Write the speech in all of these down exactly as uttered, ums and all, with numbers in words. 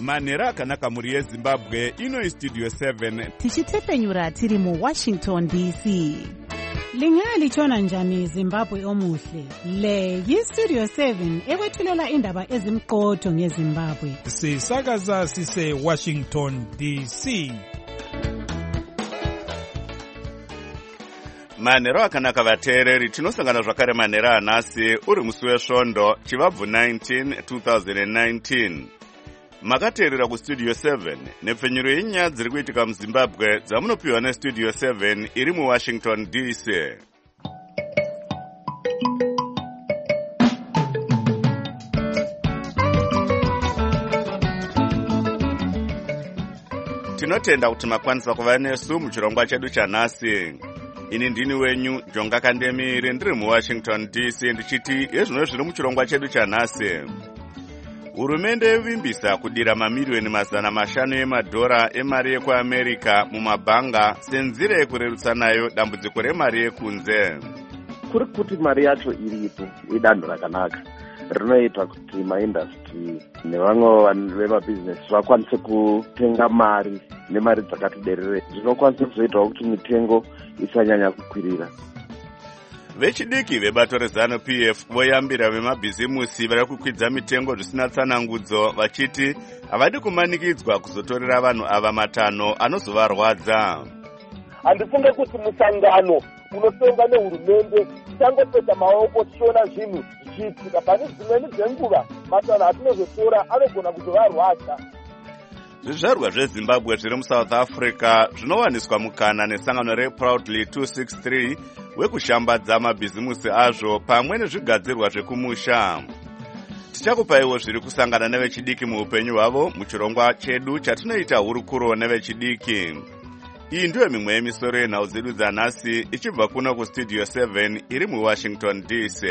manhero akanaka mhuri yezimbabwe. Ino istudio seven tichitepfenyura tiri muwashington D C. Lingalitshona njani Zimbabwe omuhle? Le yistudio seven ekwethulela indaba ezimqotho ngeZimbabwe. Sisakaza sise Washington D C. manhero akanaka vateereri, tinosangana zvakare manhero anhasi uri musi wesvondo chivabvu nineteen twenty nineteen. Makateerera kustudio seven nepfenyuro yenyaya dziri kuitika muZimbabwe dzamunopiwa nestudio seven iri muWashington D C. Tinotenda kuti makwanisa kuva nesu muchirongwa chedu chanhasi. Ini ndini wenyu Jonga Kandemire ndiri muWashington D C ndichiti ezvino zviri muchirongwa chedu chanhasi. Hurumende yevimbisa kudira mamiliyoni mazana mashanu emadhora emari yekuAmerika mumabhanga senzira yekurerutsa nayo dambudziko remari yekunze. Kuri kuti mari yacho iripo idanho rakanaka rinoita kuti maindustry nevamwe vemabhizinesi vakwanise kutenga mari nemari dzakati derere, zvinokwanisa kuzoitawo kuti mitengo isanyanya kukwirira. Vechidiki vebato rezano P F voyambira vemabhizimusi vari kukwidza mitengo zvisina tsanangudzo vachiti havadi kumanikidzwa kuzotorera vanhu ava matano anozovarwadza. Handifunge kuti musangano unotonga nehurumende tichangopedza maoko tichiona zvinhu zvichiitika, pane dzimweni dzenguva matano atinozotora anogona kuzovarwadza. Zvizvarwa zveZimbabwe zviri muSouth Africa zvinowaniswa mukana nesangano reProudly two sixty-three wekushambadza mabhizimusi azvo pamwe nezvigadzirwa zvekumusha. Tichakupaiwo zviri kusangana nevechidiki muupenyu hwavo muchirongwa chedu chatinoita hurukuro nevechidiki. Iyi ndiyo mimwe yemisoro yenhau dzedu dzanhasi ichibva kuno kustudio seven iri muWashington D C.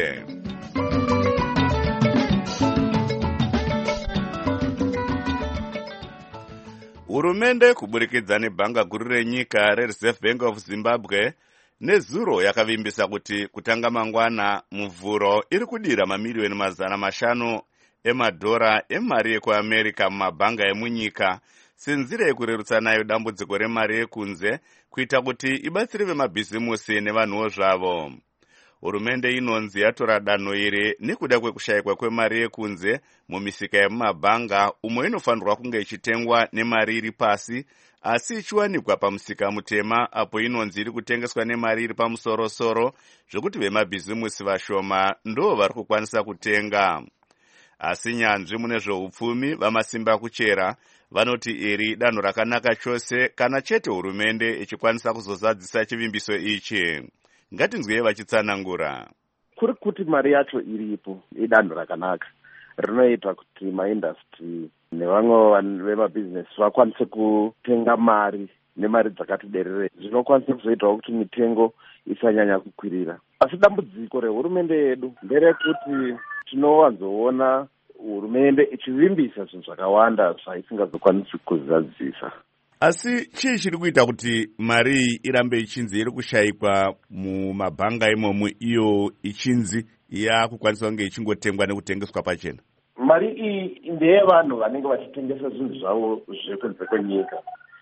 Hurumende kuburikidza nebhanga guru renyika reReserve Bank of Zimbabwe nezuro yakavimbisa kuti kutanga mangwana muvhuro iri kudira mamiliyoni mazana mashanu emadhora emari yekuAmerika mumabhanga emunyika senzira yekurerutsa nayo dambudziko remari yekunze kuita kuti ibatsire vemabhizimusi nevanhuwo zvavo. Hurumende inonzi yatora danho iri nekuda kwekushayikwa kwemari yekunze mumisika yemumabhanga umwe inofanirwa kunge ichitengwa nemari iri pasi asi ichiwanikwa pamusika mutema apo inonzi iri kutengeswa nemari iri pamusoro-soro zvekuti vemabhizimusi vashoma ndo vari kukwanisa kutenga. Asi nyanzvi mune zveupfumi vamasimba kuchera vanoti iri danho rakanaka chose kana chete hurumende ichikwanisa kuzozadzisa chivimbiso ichi. Ngatinzwei vachitsanangura. Kuri kuti mari yacho iripo idanho rakanaka rinoita kuti maindustry nevamwe vemabhizinesi vakwanise kutenga mari nemari dzakati derere, zvinokwanisa kuzoitawo kuti mitengo isanyanya kukwirira. Asi dambudziko rehurumende yedu nderekuti tinowanzoona hurumende ichivimbisa zvinhu zvakawanda zvaisingazokwanisi kuzadzisa. Asi chii chiri kuita kuti mari irambe ichinzi iri kushayikwa mumabhanga imomo iyo ichinzi yakukwanisa kunge ichingotengwa nekutengeswa pachena? Mari iyi ndeyevanhu vanenge vachitengesa zvinhu zvavo zvekunze kwenyika.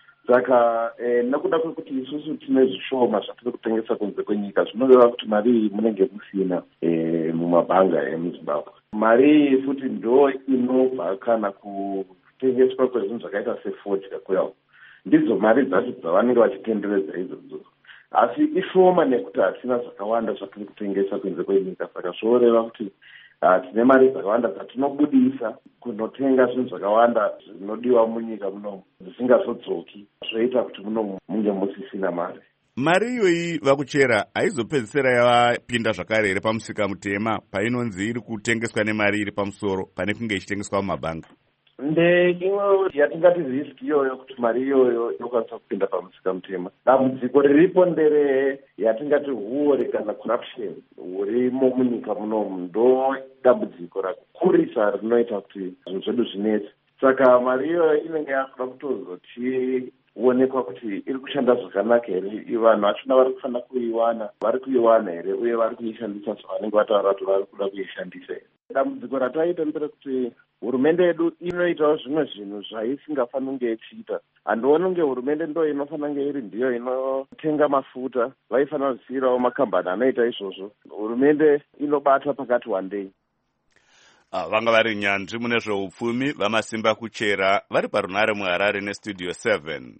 Saka eh, nekuda kwekuti isusu tine zvishoma zvatiri kutengesa kunze kwenyika, zvinoreva kuti mari iyi munenge musina eh, mumabhanga emuZimbabwe. Mari iyi futi ndo inobva kana kutengeswa kwezvinhu zvakaita sefodya kuyawo. Ndidzo mari dzacho dzavanenge vachitenderedza idzodzo. Asi ishoma nekuti hatina zvakawanda zvatiri kutengesa kunze kwenyika, saka zvoreva kuti tine mari dzakawanda dzatinobudisa kunotenga zvinhu zvakawanda zvinodiwa munyika muno zvisingazodzoki, zvoita kuti muno munge musisina mari. Mari iyoyi vakuchera haizopedzisira yavapinda zvakare here pamusika mutema painonzi iri kutengeswa nemari iri pamusoro pane kunge ichitengeswa mumabhanga? Ndeimwe yatingati risk iyoyo kuti mari iyoyo inokwanisa kupinda pamusika mutema. Dambudziko riripo ndere yatingati huori kana corruption hurimo munyika munomu, ndo dambudziko rakurisa rinoita kuti zvinhu zvedu zvinetsa. Saka mari iyoyo inenge yakuda kutozoti kuonekwa kuti iri kushanda zvakanaka here, vanhu vachona vari kufanira kuiwana, vari kuiwana here, uye vari kuishandisa sevanenge vataura kuti vari kuda kuishandisa here. Dambudziko rataita nderekuti hurumende yedu inoitawo zvimwe zvinhu zvaisingafaniri kunge ichiita. Handioni kunge hurumende ndo inofanira kunge iri ndiyo inotenga mafuta, vaifanira kusiyirawo makambani anoita izvozvo. Hurumende inobata pakati wandei. Ah, vanga vari nyanzvi mune zveupfumi vamasimba kuchera vari parunare muHarare nestudio seven.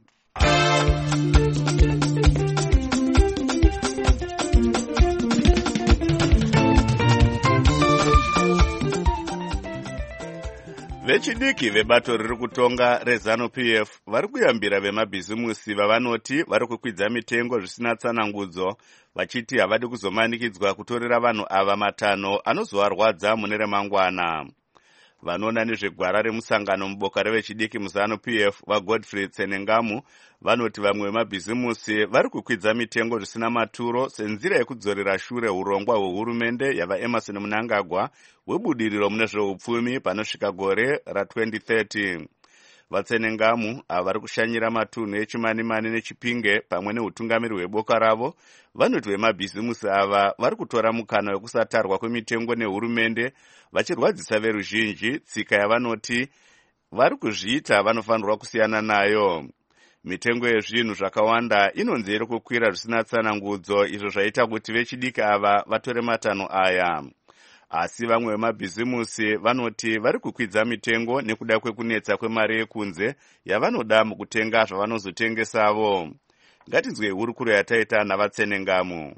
Vechidiki vebato riri kutonga reZANU P F vari kuyambira vemabhizimusi vavanoti vari kukwidza mitengo zvisina tsanangudzo, vachiti havadi kuzomanikidzwa kutorera vanhu ava matanho anozovarwadza mune remangwana. Vanoona nezvegwara remusangano muboka revechidiki muZANU P F vaGodfrey Tsenengamu vanoti vamwe vemabhizimusi vari kukwidza mitengo zvisina maturo senzira yekudzorera shure urongwa hwehurumende yavaEmerson Mnangagwa hwebudiriro mune zveupfumi panosvika gore ra-twenty thirty. Vatsenengamu ava vari kushanyira matunhu eChimanimani neChipinge pamwe neutungamiri hweboka ravo vanoti vemabhizimusi ava vari kutora mukana wekusatarwa kwemitengo nehurumende vachirwadzisa veruzhinji, tsika yavanoti vari kuzviita vanofanirwa kusiyana nayo. Mitengo yezvinhu zvakawanda inonzi iri kukwira zvisina tsanangudzo, izvo zvaita kuti vechidiki ava vatore matanho aya. Asi vamwe vemabhizimusi vanoti vari kukwidza mitengo nekuda kwekunetsa kwemari yekunze yavanoda mukutenga zvavanozotengesavo. Ngatinzwe hurukuro yataita naVatsenengamu.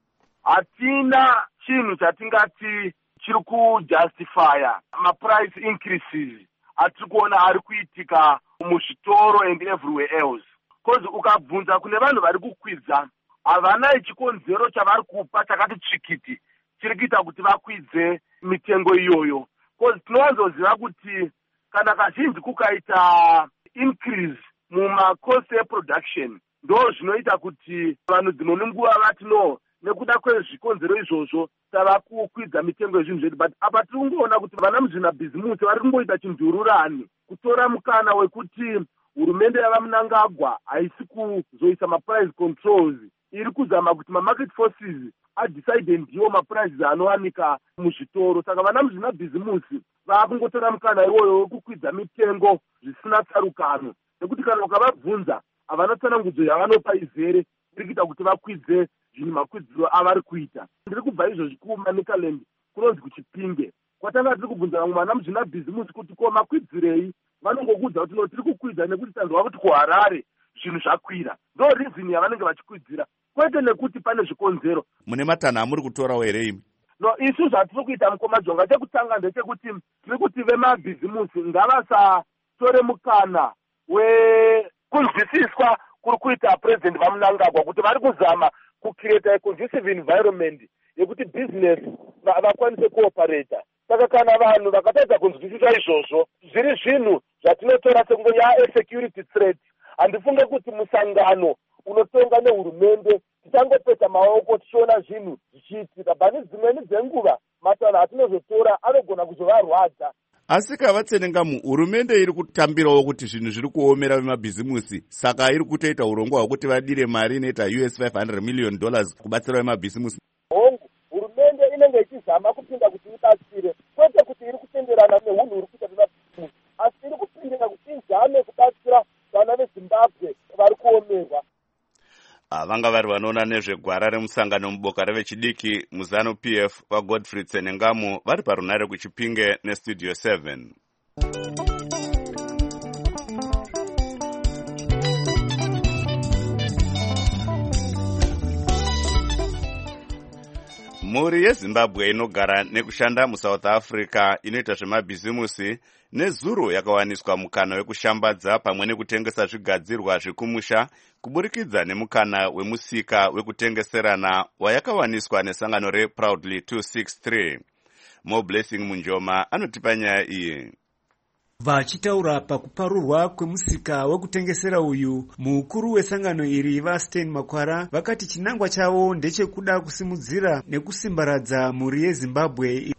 Hatina chinhu chatingati chiri kujustifya maprice increases atiri kuona ari kuitika muzvitoro and everywhere else. Because ukabvunza kune vanhu vari kukwidza, havana chikonzero chavari kupa chakati tsvikiti chiri kuita kuti vakwidze mitengo iyoyo. Because tinowanzoziva kuti kana kazhinji kukaita increase mumacost eproduction, ndo zvinoita kuti vanhu dzimwe nguva vati no, nekuda kwezvikonzero izvozvo tava kukwidza mitengo yezvinhu zvedu. But apa tiri kungoona kuti vana muzvinabhizimusi vari kungoita chinzururani kutora mukana wekuti hurumende yavaMnangagwa haisi kuzoisa maprice controls, iri kuzama kuti mamarket forces adecide ndiwo maprices anowanika muzvitoro. Saka vana muzvinabhizimusi vava kungotora mukana iwoyo wekukwidza mitengo zvisina tsarukano, nekuti kana ukavabvunza havana tsanangudzo yavanopa izere iri kuita kuti vakwidze zvinhu makwidziro avari kuita. Ndiri kubva izvozvi kuManicaland kunonzi kuChipinge, kwatanga tiri kubvunza vamwe vana muzvinabhizimusi kuti ko makwidzirei, vanongokudza kuti no tiri kukwidza nekuti tanzwa kuti kuHarare zvinhu zvakwira. Ndo reason yavanenge vachikwidzira, kwete nekuti pane zvikonzero. Mune matanho amuri kutorawo here imi? No, isu zvatiri kuita mukomajonga chekutanga ndechekuti tiri kuti vemabhizimusi ngavasatore mukana wekunzwisiswa kuri kuita president vaMnangagwa kuti vari kuzama kucreate a conducive environment yekuti business vakwanise kuoperata. Saka kana vanhu vakatadza kunzwisisa izvozvo, zviri zvinhu zvatinotora sekunge ya-security threat. Handifunge kuti musangano unotonga nehurumende tichangopeta maoko tichiona zvinhu zvichiitika, bani dzimweni dzenguva matanho atinozotora anogona kuzovarwadza. Asi kaVatsenengamu, hurumende iri kutambirawo kuti zvinhu zviri kuomera vemabhizimusi, saka iri kutoita urongwa hwekuti vadire mari inoita U S five hundred million dollars kubatsira vemabhizimusi. Hongu, hurumende inenge ichizama kupinda kuti ibatsire, kwete kuti iri kutenderana nehunhu uri kuita vemabhizimusi, asi iri kupindira kuti izame kubatsira vana veZimbabwe vari kuomerwa. Vanga vari vanoona nezvegwara remusangano muboka revechidiki muZANU P F vaGodfrey Tsenengamu vari parunare kuChipinge nestudio seven. Mhuri yeZimbabwe inogara nekushanda muSouth Africa inoita zvemabhizimusi nezuro yakawaniswa mukana wekushambadza pamwe nekutengesa zvigadzirwa zvekumusha kuburikidza nemukana wemusika wekutengeserana wayakawaniswa nesangano reProudly two sixty-three. Mo Blessing Munjoma anotipa nyaya iyi. Vachitaura pakuparurwa kwemusika wekutengesera uyu, mukuru wesangano iri vaStein Makwara vakati chinangwa chavo ndechekuda kusimudzira nekusimbaradza mhuri yeZimbabwe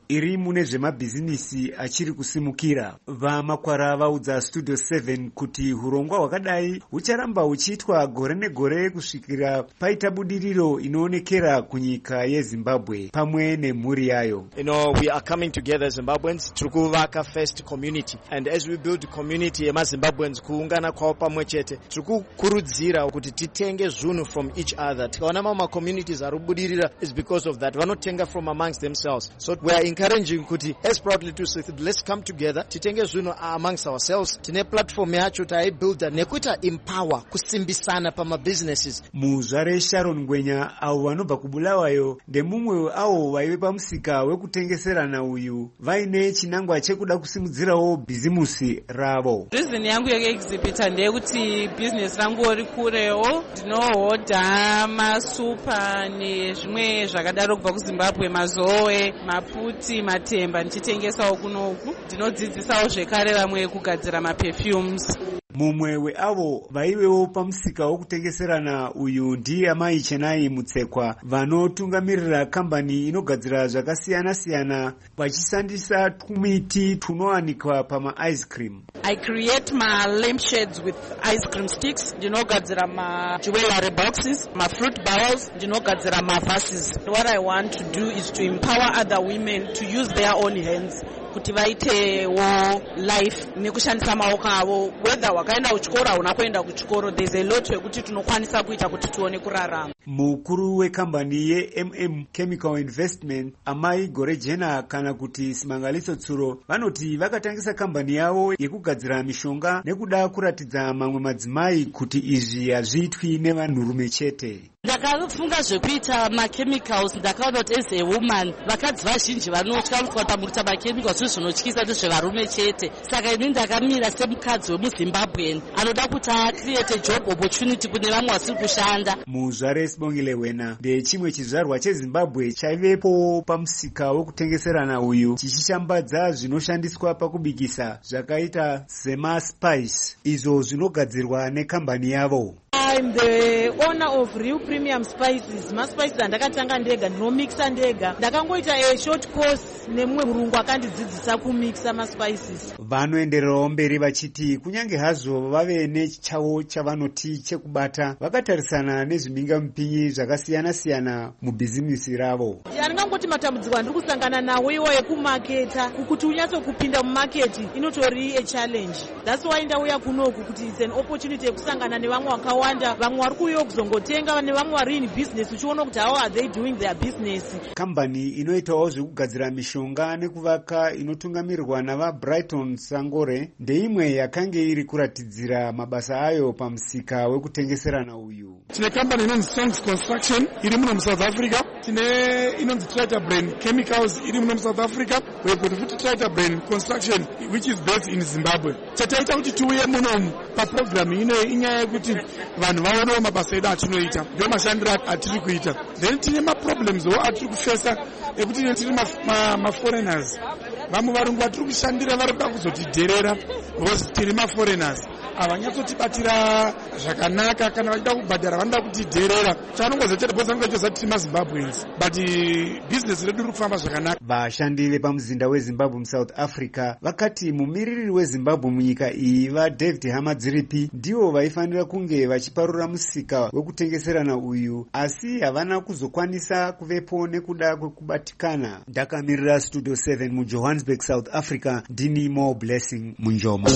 iri mune zvemabhizinisi achiri kusimukira. VaMakwara vaudza Studio seven kuti hurongwa hwakadai hucharamba huchiitwa gore negore kusvikira paita budiriro inoonekera kunyika yeZimbabwe pamwe nemhuri yayo. You know, we are coming together Zimbabweans to kuvaka first community, and as we build community emaZimbabweans kuungana kwao pamwe chete tiri kukurudzira kuti titenge zvinhu from each other. Tikaona mama communities ari kubudirira is because of that. Vanotenga from amongst themselves. So we are encouraging kuti as proudly to say let's come together titenge zvinhu amongst ourselves. Tine platform yacho taibuilda nekuita empower kusimbisana pama businesses. Muzvare Sharon Ngwenya avo vanobva kuBulawayo ndemumwe avo vaive pamusika wekutengeserana uyu vaine chinangwa chekuda kusimudzirawo bhizimusi ravo. Reason yangu yekuexhibita ndeyekuti business rangu rikurewo, ndinohodha masupa nezvimwe zvakadaro kubva kuZimbabwe, mazoe, maputi, matemba ndichitengesawo kunoku. Ndinodzidzisawo zvekare vamwe kugadzira maperfumes. Mumwe weavo vaivewo pamusika wokutengeserana uyu ndiye amai Chenai Mutsekwa vanotungamirira kambani inogadzira zvakasiyana siyana vachishandisa twumiti tunowanikwa pama ice cream. I create my lampshades with ice cream sticks, ndinogadzira ma jewelry boxes, ma fruit bowls, ndinogadzira ma vases. What I want to do is to empower other women to use their own hands kuti vaitewo life nekushandisa maoko avo, whether wakaenda kuchikoro unakoenda kuchikoro, there's a lot wekuti tunokwanisa kuita kuti tuone kurarama. Mukuru wekambani ye M M Chemical Investment amai Gorejena kana kuti Simangaliso Tsuro vanoti vakatangisa kambani yavo yekugadzira mishonga nekuda kuratidza mamwe madzimai kuti izvi hazviitwi nevanhurume chete. Ndakafunga zvekuita machemicals, ndakaona kuti as a woman vakadzi vazhinji vanotya kutamuruta machemicals zvinotyisa ndezvevarume chete. Saka ini ndakamira semukadzi wemuZimbabwean anoda kuti acreate job opportunity kune vamwe vasiri kushanda. Muzvare Sibongile Wena ndechimwe chizvarwa cheZimbabwe chaivepo pamusika wekutengeserana uyu chichishambadza zvinoshandiswa pakubikisa zvakaita semaspice izvo zvinogadzirwa nekambani yavo. I'm the owner of Real Premium Spices. Ma spices andakatanga ndega ndinomixa ndega. Ndakangoita a short course nemumwe murungu akandidzidzisa kumixa ma spices. Vanoendererawo mberi vachiti kunyange hazvo vave nechawo chavanoti chekubata vakatarisana nezviminga mupinyi zvakasiyana siyana mubhizinisi ravo. Ndingangoti matambudziko andiri kusangana nawo iwo ekumaketa kuti unyatso kupinda mumarket inotori a challenge. That's why ndauya kunoku kuti it's an opportunity yekusangana nevamwe vakawanda, vamwe vari kuuya kuzongotenga nevamwe vari in business uchiona kuti how are they doing their business. Kambani inoitawo zvekugadzira mishonga nekuvaka inotungamirirwa nava Brighton Sangore ndeimwe yakange iri kuratidzira mabasa ayo pamusika wekutengeserana uyu. Tine kambani inonzi Songs Construction iri muno muSouth Africa, tine inonzi Trader Brand Chemicals iri muno muSouth Africa, we've got futi Trader Brand Construction which is based in Zimbabwe. Chataita kuti tiuye muno paprogram ino inyaya yekuti vanhu vaonewo mabasa edu atinoita ndio mashandiro atiri kuita. Then tine maproblems wo atiri kufesa ekuti tine maforeigners vamwe varungu vatiri kushandira vari kuda kuzotidherera because tiri maforeigners avanyatsotibatira zvakanaka, kana vachida kubhadhara vanoda kutidherera. Chanongozochera bhosa ngachozati tiri maZimbabweans but business redu riri kufamba zvakanaka. Vashandi vepamuzinda weZimbabwe muSouth Africa vakati mumiriri weZimbabwe munyika iyi vaDavid Hamadziripi ndivo vaifanira kunge vachiparura musika wekutengeserana uyu, asi havana kuzokwanisa kuvepo nekuda kwekubatikana. Ndakamirira Studio seven muJohannesburg, South Africa, ndini Mo Blessing Munjoma.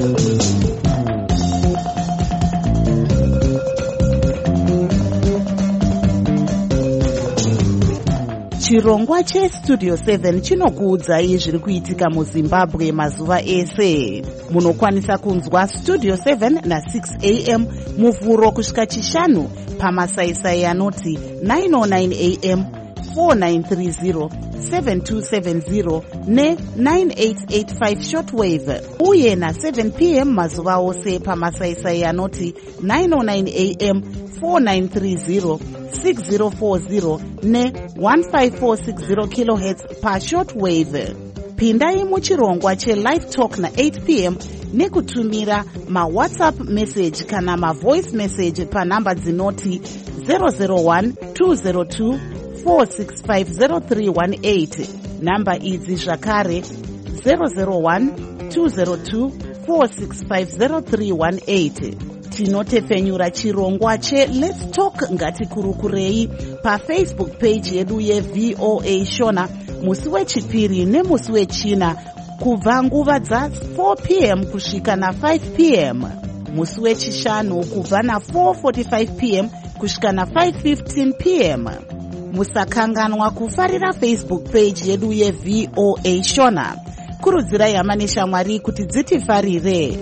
Chirongwa cheStudio seven chinokuudzai zviri kuitika muZimbabwe mazuva ese. Munokwanisa kunzwa Studio seven na six a m muvhuro kusvika chishanu pamasaisai anoti nine oh nine a m, four nine three zero, seven two seven zero ne nine eight eight five shortwave, uye na seven p m mazuva ose pamasaisai anoti nine oh nine a m, four nine three zero, six zero four zero ne one five four six zero kilohertz pa shortwave. Pindai muchirongwa cheLive Talk na eight p m nekutumira ma WhatsApp message kana ma voice message pa namba dzinoti zero zero one two zero two four six five zero three one eight. namba idzi zvakare zero zero one two zero two four six five zero three one eight. tinotepfenyura chirongwa cheLet's Talk ngatikurukurei pafacebook page yedu yeVOA Shona musi wechipiri nemusi wechina kubva nguva dza4 p m kusvika na5 p m, musi wechishanu kubva na4 forty-five p m kusvika na5 fifteen p m. musakanganwa kufarira Facebook page yedu yeVOA Shona. kurudzirai hama neshamwari kuti dzitifarire.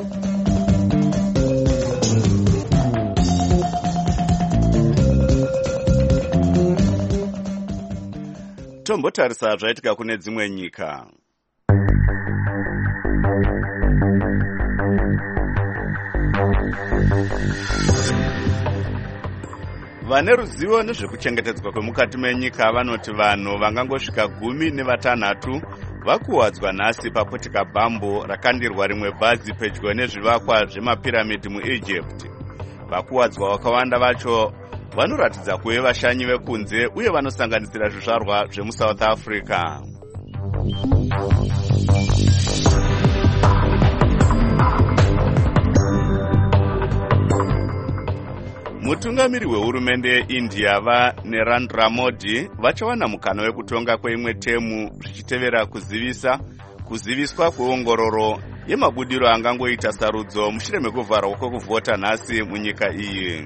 tombotarisa zvaitika kune dzimwe nyika. vane ruzivo nezvekuchengetedzwa kwemukati menyika vanoti vanhu vangangosvika gumi nevatanhatu vakuwadzwa nhasi paputika bhambo rakandirwa rimwe bhazi pedyo nezvivakwa zvemapiramidhi muEgypt. vakuwadzwa vakawanda vacho vanoratidza kuve vashanyi vekunze uye vanosanganisira zvizvarwa zvemuSouth Africa. mutungamiri wehurumende yeIndia vaNarendra Modi vachawana mukana wekutonga kweimwe temu zvichitevera kuzivisa kuziviswa kweongororo yemabudiro angangoita sarudzo mushure mekuvharwa kwekuvhota nhasi munyika iyi.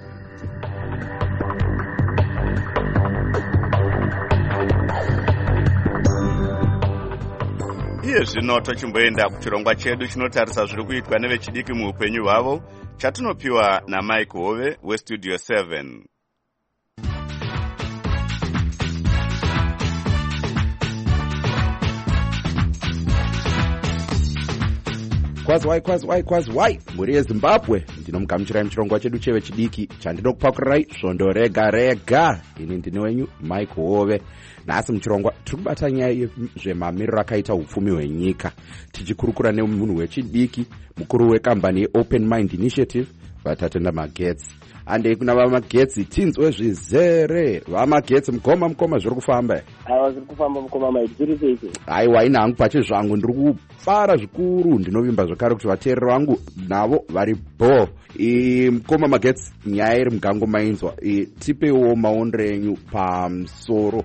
iye zvino tochimboenda kuchirongwa chedu chinotarisa zviri kuitwa nevechidiki muupenyu hwavo chatinopiwa naMike Hove weStudio seven. kwazi wai kwazi wai kwazi wai muri yeZimbabwe ndinomugamuchirai muchirongwa chedu chevechidiki chandinokupakurirai svondo rega rega. ini ndine wenyu Mike Hove. nhasi muchirongwa tiri kubata nyaya yezvemamiriro akaita upfumi hwenyika tichikurukura nemunhu wechidiki mukuru wekambani yeOpen Mind Initiative vatatenda Magetsi. andei kuna vamagetsi tinzwe zvizere. vamagetsi mukoma mukoma zviri kufamba. aiwa zviri kufamba mukoma maiti zviri sei? aiwa ini hangu pache zvangu ndiri kufara zvikuru. ndinovimba zvakare kuti vateereri vangu navo vari bo. mukoma Magetsi nyaya iri mugango mainzwa. tipeiwo maonero enyu pamusoro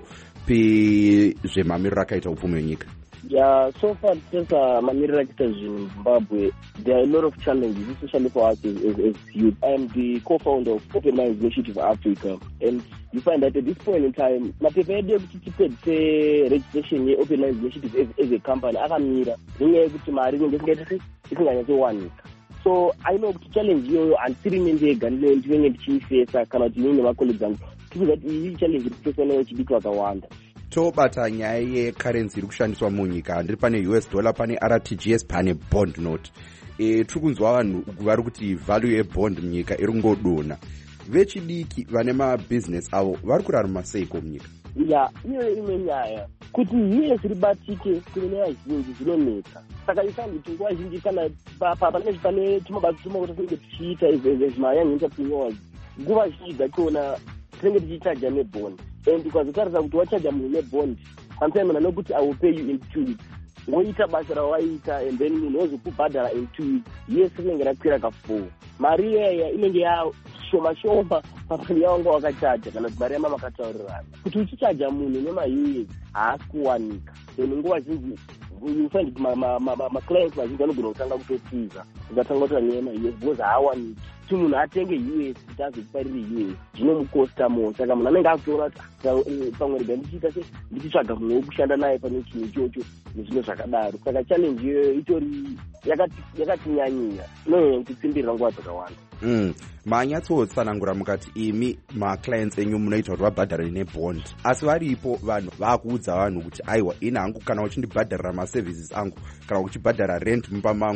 pezvemamiriro akaita upfumi hwenyika. Yeah, so far since uh, mamiriro akaita zvinhu muZimbabwe, there are a lot of challenges, especially for us as, as, as youth. I am the co-founder of Open Minds Initiative Africa, and you find that at this point in time, mapepa edu ekuti tipedze registration yeOpen Minds Initiative as, as a company akamira nenyaya yekuti mari inenge isingaita isinganyatsowanika. So I know kuti challenge iyoyo handisiri ine ndega ndinenge ndichiifesa kana kuti ine nemacolleagues angu tikuziva kuti iyi challenge iri kufeswa nevechidiki vakawanda. tobata nyaya yekarenzi iri kushandiswa munyika. ndiri pane U S dollar, pane R T G S, pane bond note. e, tiri kunzwa vanhu vari kuti value yebond munyika iri kungodona. vechidiki vane mabhizinesi avo vari kurarama seiko munyika? ya iyo imwe nyaya kuti iye ribatike kune nyaya zhinji dzinonetsa. saka isandi kuti nguva zhinji kana panenge pane tumabasa tumakuti tinenge tichiita ezvimayani entrepreneurs, nguva zhinji dzachona tinenge tichichaja nebond. and ukazotarisa kuti wachaja munhu nebond pamsaimana nokuti I will pay you in two weeks, woita basa rawaita and then munhu wozokubhadhara in two weeks, yes rinenge rakwira kafour. mari iyaya inenge yashoma shoma pamari yawanga wakachaja kana kuti mari yama makataurirana. kuti uchichaja munhu nema-U S haasi kuwanika. and nguva zhinji you find maclients mazhinji anogona kutanga kutotiza ukatanga kuti vanema-U S because haawaniki. kuti munhu atenge U S kuti azokuparire U S zvinomukosta more. saka munhu anenge akutoona kuti pamwe rega ndichiita se ndichitsvaga munhu wekushanda naye pane chinhu ichocho nezvimwe zvakadaro. saka challenge iyoyo itori yakatinyanyira, inonyanya kutitsimbirira nguva dzakawanda. Mm. manyatsotsanangura mukati imi maclients enyu munoita kuti vabhadhare nebond, asi varipo vanhu vakuudza vanhu kuti aiwa ini hangu kana uchindibhadharira maservices angu kana uchibhadhara rent mumba mangu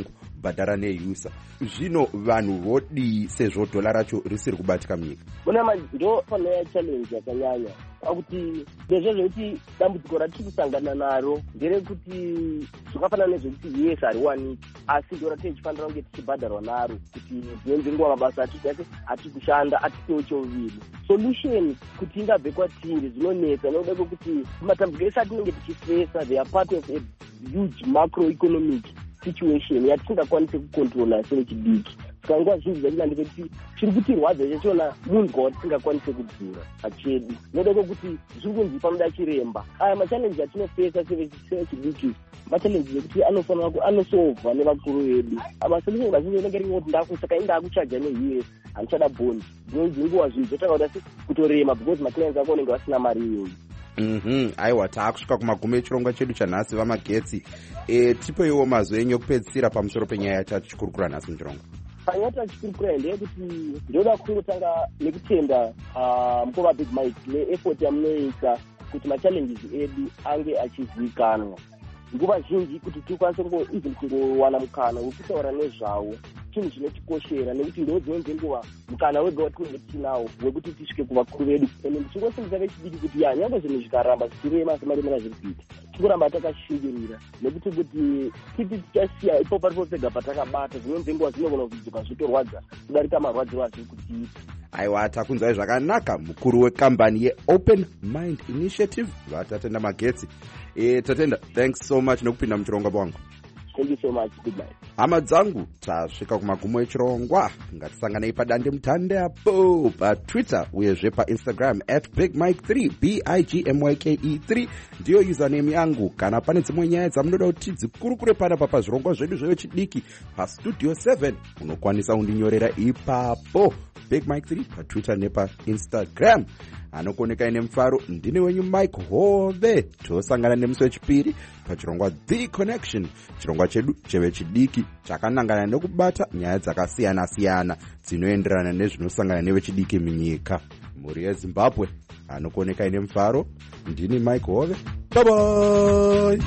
kubhadhara neusa. Zvino vanhu vodii sezvo dhola racho risiri kubatika munyika? Muna ndo fanaya challenge yakanyanya pakuti ndezvo zvekuti dambudziko ratiri kusangana naro nderekuti zvakafanana nezvekuti yes hariwaniki asi dora tichifanira kunge tichibhadharwa naro kuti dzimwe nguva mabasa atiti atiri kushanda atitewo choviri. Solution kuti ingabve kwatiri zvinonetsa nokuda kwekuti matambudziko ese atinenge tichifesa they are part of a huge macroeconomic situation yatisingakwanisi kucontrola sevechidiki. Saka nguva zhinji dzachina ndepekuti chiri kutirwadza chachona munhu watisingakwanisi kudzura pachedu nokuda kwekuti zviri kunzi panoda chiremba. Aya machallenji atinofesa sevechidiki machallenji ekuti anofanira anosolvwa nevakuru vedu. Masolution mazhinji anenge ari kuti ndakusaka indakuchaja ne-U S handichada bondi. Dzimwe dzenguva zvinhu zvotanga kuda kutorema because maclients ako anenge vasina mari iyoyo. Mhm, aiwa taakusvika kumagumo echirongwa chedu chanhasi vamagetsi. E, tipoiwo mazwi enyu okupedzisira pamusoro penyaya yatatichikurukura nhasi muchirongwa. Panyaya yatatichikurukura ndeyekuti ndoda kungotanga nekutenda mukova Big Mike neeffort yamunoisa kuti machallenges edu ange achizivikanwa. Nguva zhinji kuti tikwanise even kungowana mukana wekutaura nezvawo chinhu chinotikoshera nekuti ndo dzimwe dzenguva mukana wega watinenge tinawo wekuti tisvike kuvakuru vedu. Ende ndichingosimbisa vechidiki kuti ya nyange zvinhu zvikaramba zvichirema semaremera zviri kuita tikuramba takashingirira nekuti kuti titi tichasiya ipo paripo pega patakabata dzimwe dzenguva dzinogona kudzoka zvitorwadza kudarika marwadziro azviri kutiita. Aiwa takunzwai zvakanaka mukuru wekambani yeOpen Mind Initiative vatatenda magetsi. E, tatenda thanks so much nekupinda muchirongwa bwangu. Thank you so much. Good night. Hama dzangu tasvika kumagumo echirongwa. Ngatisanganei padande mutande apo paTwitter uyezve paInstagram at big mike three b i g m y k e three ndiyo username yangu. Kana pane dzimwe nyaya dzamunoda kuti dzikurukure panapa pazvirongwa zvedu zvevechidiki pastudio seven unokwanisa kundinyorera ipapo big mike three paTwitter nepaInstagram. Anokoneka ine mfaro ndine wenyu Mike Hove. Tosangana nemusi wechipiri pachirongwa The Connection, chirongwa chedu chevechidiki chakanangana nekubata nyaya dzakasiyana siyana dzinoenderana nezvinosangana nevechidiki munyika. Mhuri yeZimbabwe anokoneka ine mfaro ndini Mike Hove. Bye bye.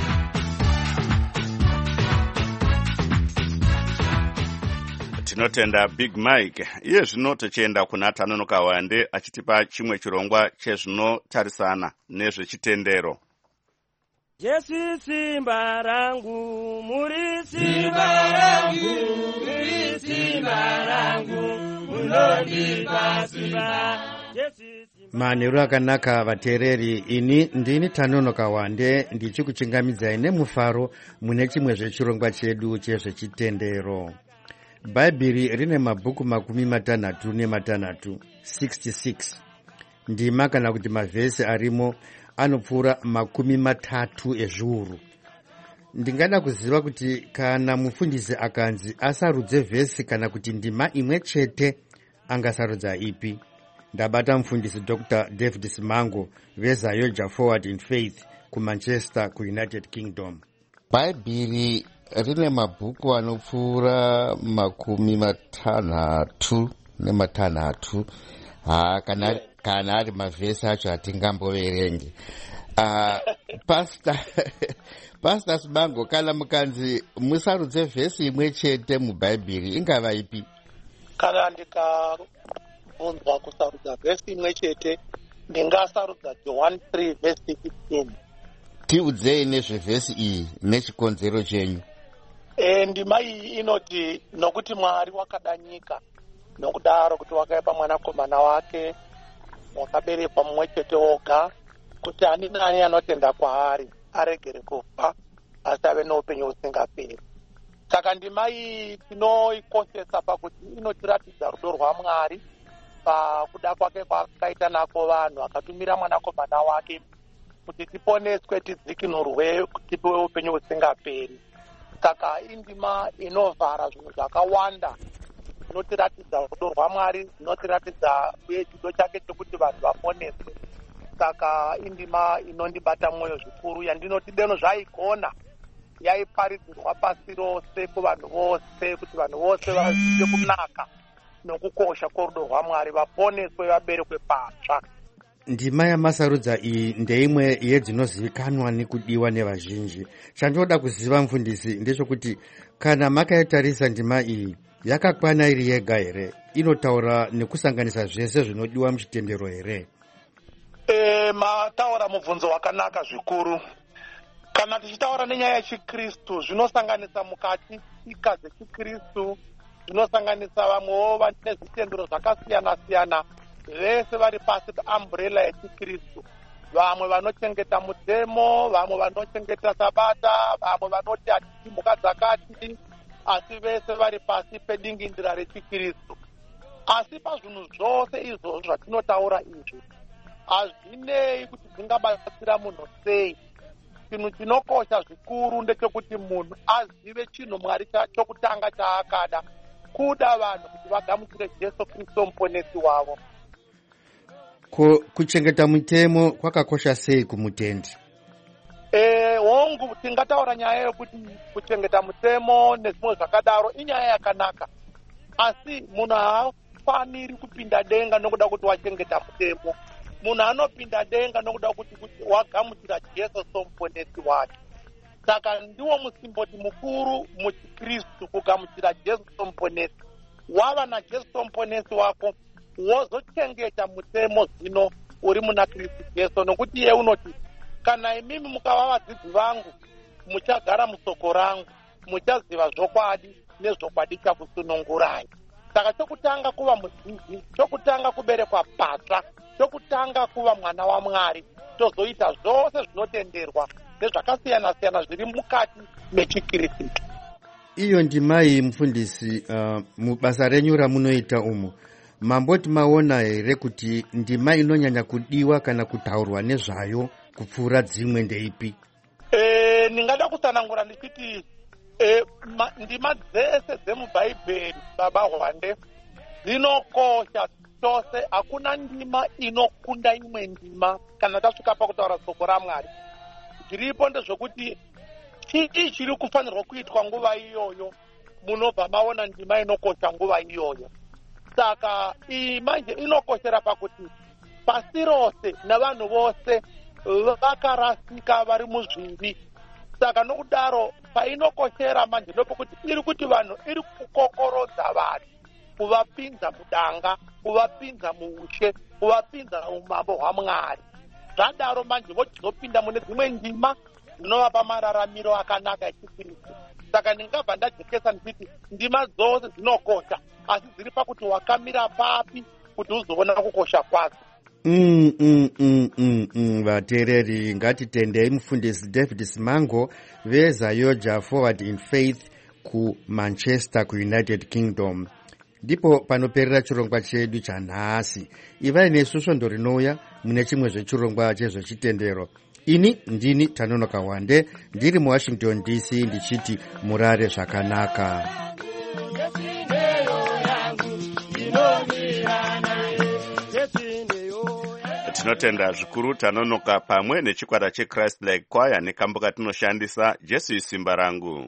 Tinotenda Big Mike. Iye zvino tochienda kuna Tanonoka Wande achitipa chimwe chirongwa chezvinotarisana nezvechitendero. Jesu simba rangu, muri simba rangu, muri simba rangu, munondipa simba. Manheru akanaka vateereri, ini ndini Tanonoka Wande ndichikuchingamidzai nemufaro mune chimwe zvechirongwa chedu chezvechitendero. Bhaibheri rine mabhuku makumi matanhatu nematanhatu sixty-six. Ndima kana kuti mavhesi arimo anopfuura makumi matatu ezviuru. Ndingada kuziva kuti kana mufundisi akanzi asarudze vhesi kana kuti ndima imwe chete angasarudza ipi. Ndabata mufundisi Doctor David Simango veZayoja Forward in Faith kuManchester kuUnited Kingdom. Bhaibheri rine mabhuku anopfuura makumi matanhatu nematanhatu. Ha, kana kana ari mavhesi acho atingamboverenge. Uh, Pastor Pastor Simango, kana mukanzi musarudze vhesi imwe chete mubhaibheri ingava ipi? Kana ndikabvunzwa kusarudza vhesi imwe chete ndingasarudza John three verse sixteen. Tiudzei nezvevhesi iyi nechikonzero chenyu. E, ndima iyi inoti nokuti Mwari wakada nyika nokudaro kuti wakaipa mwanakomana wake wakaberekwa mumwe chete oga kuti ani nani anotenda kwaari aregere kufa asi ave noupenyu husingaperi. Saka ndima iyi tinoikosesa pakuti inotiratidza rudo rwaMwari pakuda kwake kwakaita nako vanhu akatumira mwanakomana wake kuti tiponeswe tidzikinurwe tipiwe upenyu husingaperi. Saka indima inovhara zvinhu zvakawanda inotiratidza rudo rwaMwari, inotiratidza uye chido chake chekuti vanhu vaponeswe. Saka indima inondibata mwoyo zvikuru yandinoti deno zvaigona yaiparidzirwa pasi rose kuvanhu vose kuti vanhu vose vazive kunaka nokukosha kworudo rwaMwari vaponeswe vaberekwe patsva. ndima yamasarudza iyi ndeimwe yedzinozivikanwa nekudiwa nevazhinji. Chandinoda kuziva mufundisi ndechekuti kana makaitarisa ndima iyi yakakwana iri yega here, inotaura nekusanganisa zvese zvinodiwa muchitendero here? E, mataura mubvunzo wakanaka zvikuru. Kana tichitaura nenyaya yechikristu zvinosanganisa mukati tsika dzechikristu, zvinosanganisa vamwewo vane zvitendero zvakasiyana siyana, vese vari pasi peambrela yechikristu. Vamwe vanochengeta mutemo, vamwe vanochengeta sabata, vamwe vanoti hatisi mhuka dzakati, asi vese vari pasi pedingindira rechikristu. Asi pazvinhu zvose izvozvo zvatinotaura izvi hazvinei kuti zvingabatsira munhu sei. Chinhu chinokosha zvikuru ndechekuti munhu azive chinhu Mwari chokutanga chaakada, kuda vanhu kuti vagamuchire Jesu Kristu muponesi wavo. Ko kuchengeta mutemo kwakakosha sei kumutendi? Eh, hongu tingataura nyaya yokuti kuchengeta mutemo nezvimwe zvakadaro inyaya yakanaka, asi munhu haafaniri kupinda denga nokuda kuti wachengeta mutemo. Munhu anopinda denga nokuda kuti wagamuchira Jesu somuponesi wake. Saka ndiwo musimboti mukuru muchikristu kugamuchira Jesu somuponesi. Wava naJesu somuponesi wako, wozochengeta mutemo zvino uri muna Kristu Jesu, nokuti iye unoti kana imimi mukava vadzidzi vangu muchagara musoko rangu, muchaziva zvokwadi nezvokwadi chakusunungurai. Saka chokutanga kuva mudzidzi, chokutanga kuberekwa patsva, chokutanga kuva mwana waMwari, tozoita zvose zvinotenderwa nezvakasiyana siyana zviri mukati mechikristu. Iyo ndimai mufundisi, uh, mubasa renyu ramunoita umu mamboti maona here kuti ndima inonyanya kudiwa kana kutaurwa nezvayo kupfuura dzimwe ndeipi? E, ndingada kusanangura ndichiti e, ma, ndima dzese dzemubhaibheri baba Hwande dzinokosha chose. Hakuna ndima inokunda imwe ndima kana tasvika pakutaura soko raMwari. Zviripo ndezvokuti chii chiri kufanirwa kuitwa nguva iyoyo, munobva maona ndima inokosha nguva iyoyo. Saka iyi manje inokoshera pakuti pasi rose navanhu vose vakarasika vari muzvivi. Saka nokudaro painokoshera manje ndopokuti iri kuti vanhu iri kukokorodza vanhu, kuvapinza mudanga, kuvapinza muushe, kuvapinza umambo hwaMwari. Zvadaro manje vochizopinda mune dzimwe ndima dzinovapa mararamiro akanaka echikristu. Saka ndingabva ndajekesa nditi ndima dzose dzinokosha, asi dziri pakuti wakamira papi kuti uzoona kukosha kwadzo. Mm, mm, mm, mm, mm. Vateereri, ngatitendei mufundisi David Simango veZayoja Forward in Faith ku Manchester ku United Kingdom. Ndipo panoperera chirongwa chedu chanhasi. Ivai nesu svondo rinouya mune chimwe zvechirongwa chezvechitendero. Ini ndini Tanonoka Wande, ndiri muWashington D C, ndichiti murare zvakanaka. Tinotenda zvikuru Tanonoka pamwe nechikwata cheChrist Like Choir nekambo katinoshandisa Jesu Simba Rangu.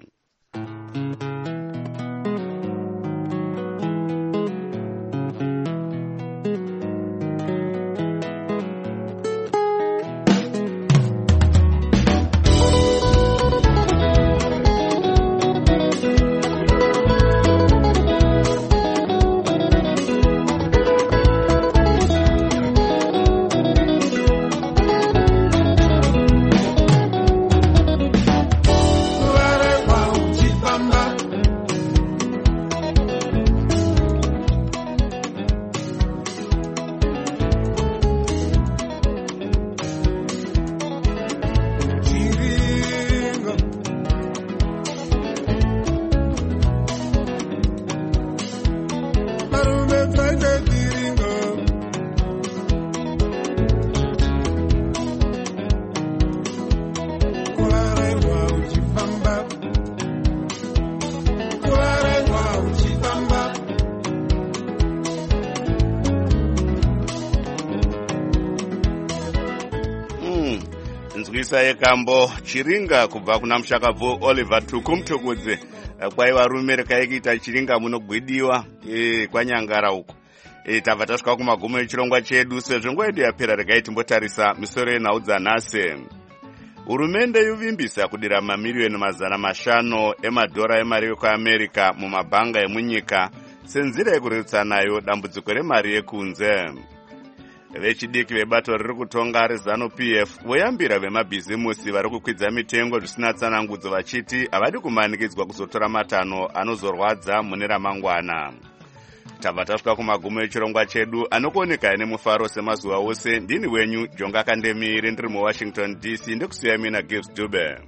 nzwisa yekambo chiringa kubva kuna mushakabvu Oliver Tukumtukudze kwaiva rume rakaikita chiringa munogwidiwa e, kwanyangara uko. tabva tasvika kumagumo echirongwa chedu. Sezvo nguva yedu yapera, regai timbotarisa misoro yenhau dzanhasi. Hurumende yovimbisa kudira mamiriyoni mazana mashanu emadhora emari yekuamerica mumabhanga emunyika senzira yekurerutsa nayo dambudziko remari yekunze. Vechidiki vebato riri kutonga rezanu P F voyambira vemabhizimusi vari kukwidza mitengo zvisina tsanangudzo vachiti havadi kumanikidzwa kuzotora matanho anozorwadza mune ramangwana. Tabva tasvika kumagumo echirongwa chedu anokuoneka nemufaro semazuva ose. Ndini wenyu Jonga Kandemiri, ndiri muWashington D C, ndikusiya mina Gibbs Dube.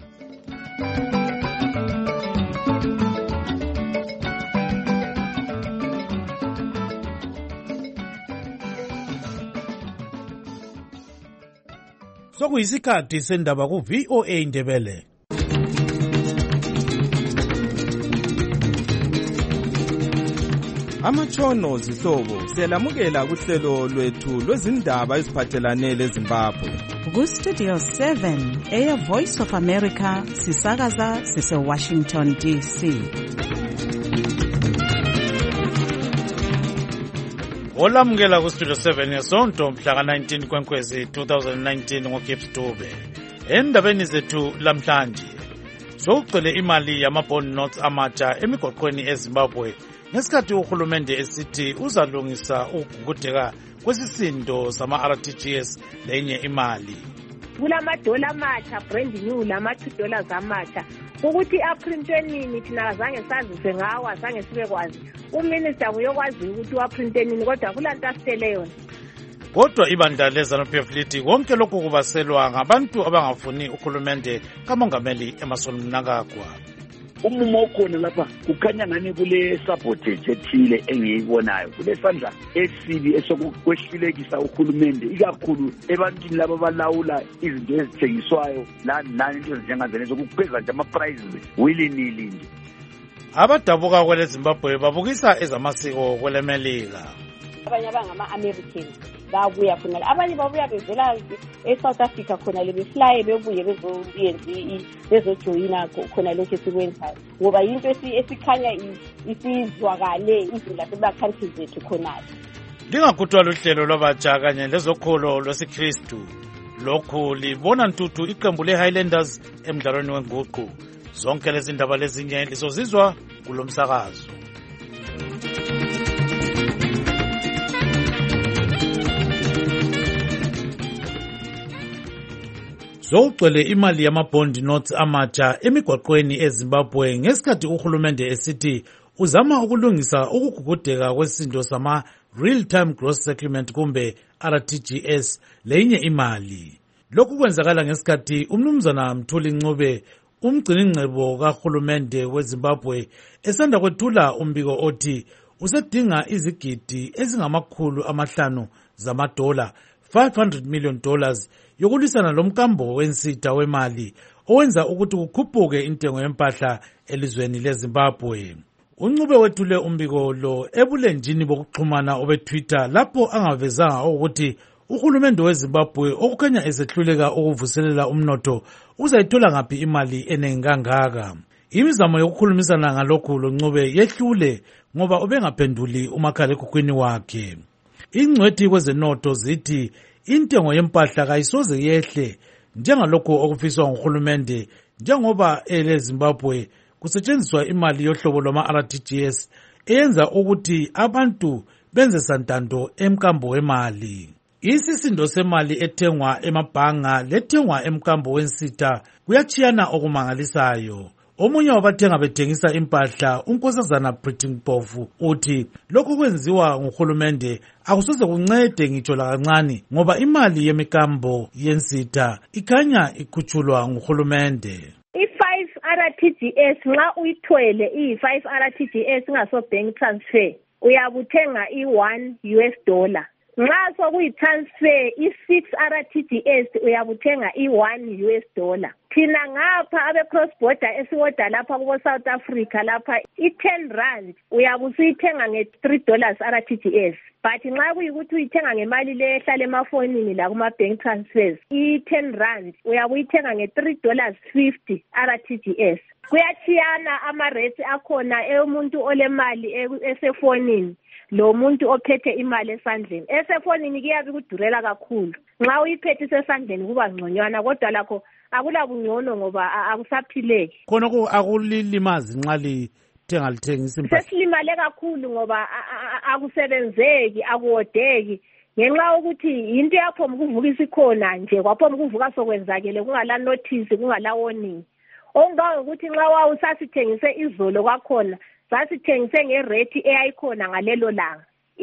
Sokuyisikhathi sendaba ku V O A Ndebele. Amatshono zihlobo siyalamukela kuhlelo lwethu lwezindaba eziphathelane leZimbabwe. Ku Studio seven eya Voice of America sisakaza sise Washington D C. Olamukela ku Studio seven yesonto mhla ka nineteen Kwenkwezi twenty nineteen ngoGibbs Dube. Endabeni zethu lamhlanje sokugcwele imali yamabond notes amatsha emigoqweni eZimbabwe ngesikhathi uhulumende esithi uzalungisa ukugugudeka kwesisindo sama-R T G S lenye imali. Kulamadola amatsha brand new lama-two dollars amatsha ukuthi aprintwe nini thina azange sazise ngawo, azange sibe kwazi. Uminister uyokwazi ukuthi uaprinte nini kodwa kulanto asitele yona. Kodwa ibandla lezanu P F lithi konke lokhu kubaselwa ngabantu abangafuni uhulumende kamongameli Emmerson Mnangagwa. Umumo okhona lapha kukhanya ngani kule sabotage ethile engiyibonayo, kule sandla esibi esokwehlulekisa uhulumende ikakhulu ebantwini laba balawula izinto ezithengiswayo lani lani into ezinjengazene zokupheza nje ama-prices willy nilly nje. Abadabuka kwele Zimbabwe babukisa ezamasiko kwele Melika. Abanye abangama-American babuya khona, abanye babuya bevela e-South Africa khona le befly bebuye bezoyenza bezojoyina khona lokho esikwenzayo ngoba into esikhanya isizwakale izindlela seba-countries zethu khonale. Lingakhuthwa luhlelo lwabatsha kanye lezokholo lwesikristu. Lokhu libona ntuthu iqembu le-Highlanders emdlalweni wenguqu. Zonke lezi ndaba lezinye lizozizwa kulo msakazo. Zogcwele imali yamabond notes amatsha emigwaqweni eZimbabwe ngesikhathi uhulumende esithi uzama ukulungisa ukugugudeka kwesindo sama real time gross settlement kumbe R T G S lenye imali. Lokhu kwenzakala ngesikhathi umnumzana Mthuli Ncube, umgciningcebo kahulumende weZimbabwe, esanda kwethula umbiko othi usedinga izigidi ezingamakhulu amahlanu zamadola, five hundred million dollars, yokulisana lomkambo wensita wemali owenza ukuthi kukhuphuke intengo yempahla elizweni leZimbabwe. Uncube wethule umbiko lo ebulenjini bokuxhumana obeTwitter lapho angavezanga ukuthi uhulumende weZimbabwe okukhanya esehluleka ukuvuselela umnotho uzayithola ngaphi imali enengi kangaka. Imizamo yokukhulumisana ngalokhu loNcube yehlule ngoba ubengaphenduli umakhalekhukhwini wakhe. Ingcwethi kwezenotho zithi intengo yempahla kayisoze yehle njengalokho okufiswa nguhulumende njengoba eleZimbabwe kusetshenziswa imali yohlobo lwama-R T G S eyenza ukuthi abantu benze santando emkambo wemali. Isisindo semali ethengwa emabhanga lethengwa emkambo wensita kuyachiyana okumangalisayo. Omunye wabathenga bethengisa impahla, uNkosazana Pritingbovu, uthi lokho kwenziwa nguhulumende akusoze kuncede ngitsho lakancane ngoba imali yemikambo yensita ikhanya ikhutshulwa nguhulumende. I-five R T G S nxa uyithwele i-five R T G S ngaso bank transfer uyabuthenga i-one U S dollar. Nxa sokuyi-transfer i-six R T G S uyabuthenga i-one U S dollar. Thina ngapha abe-cross border esiwoda lapha kubo-South Africa lapha i-ten rand uyabusuyithenga nge-three dollars R T G S. But nxa kuyikuthi uyithenga ngemali le ehlala emafonini la kuma-bank transfers i-ten rand uyabuyithenga nge-three dollars fifty R T G S. Kuyachiyana ama-rates akhona emuntu olemali esefonini lo muntu ophethe imali esandleni. Esefonini kuyabe kudurela kakhulu. Nxa uyiphethe esandleni kuba ngconywana kodwa lakho akula bungcono ngoba akusaphileki. Khona ku akulilimazi nxa lithenga lithengisa impahla. Sesilimale kakhulu ngoba akusebenzeki, akuwodeki. Ngenxa ukuthi into yakho ukuvuka isikhona nje kwaphoma ukuvuka sokwenzakele kungala notice kungala warning. Onga ukuthi nxa wawu sasithengise izolo kwakhona sasithengise ngerate eyayikhona ngalelo langa.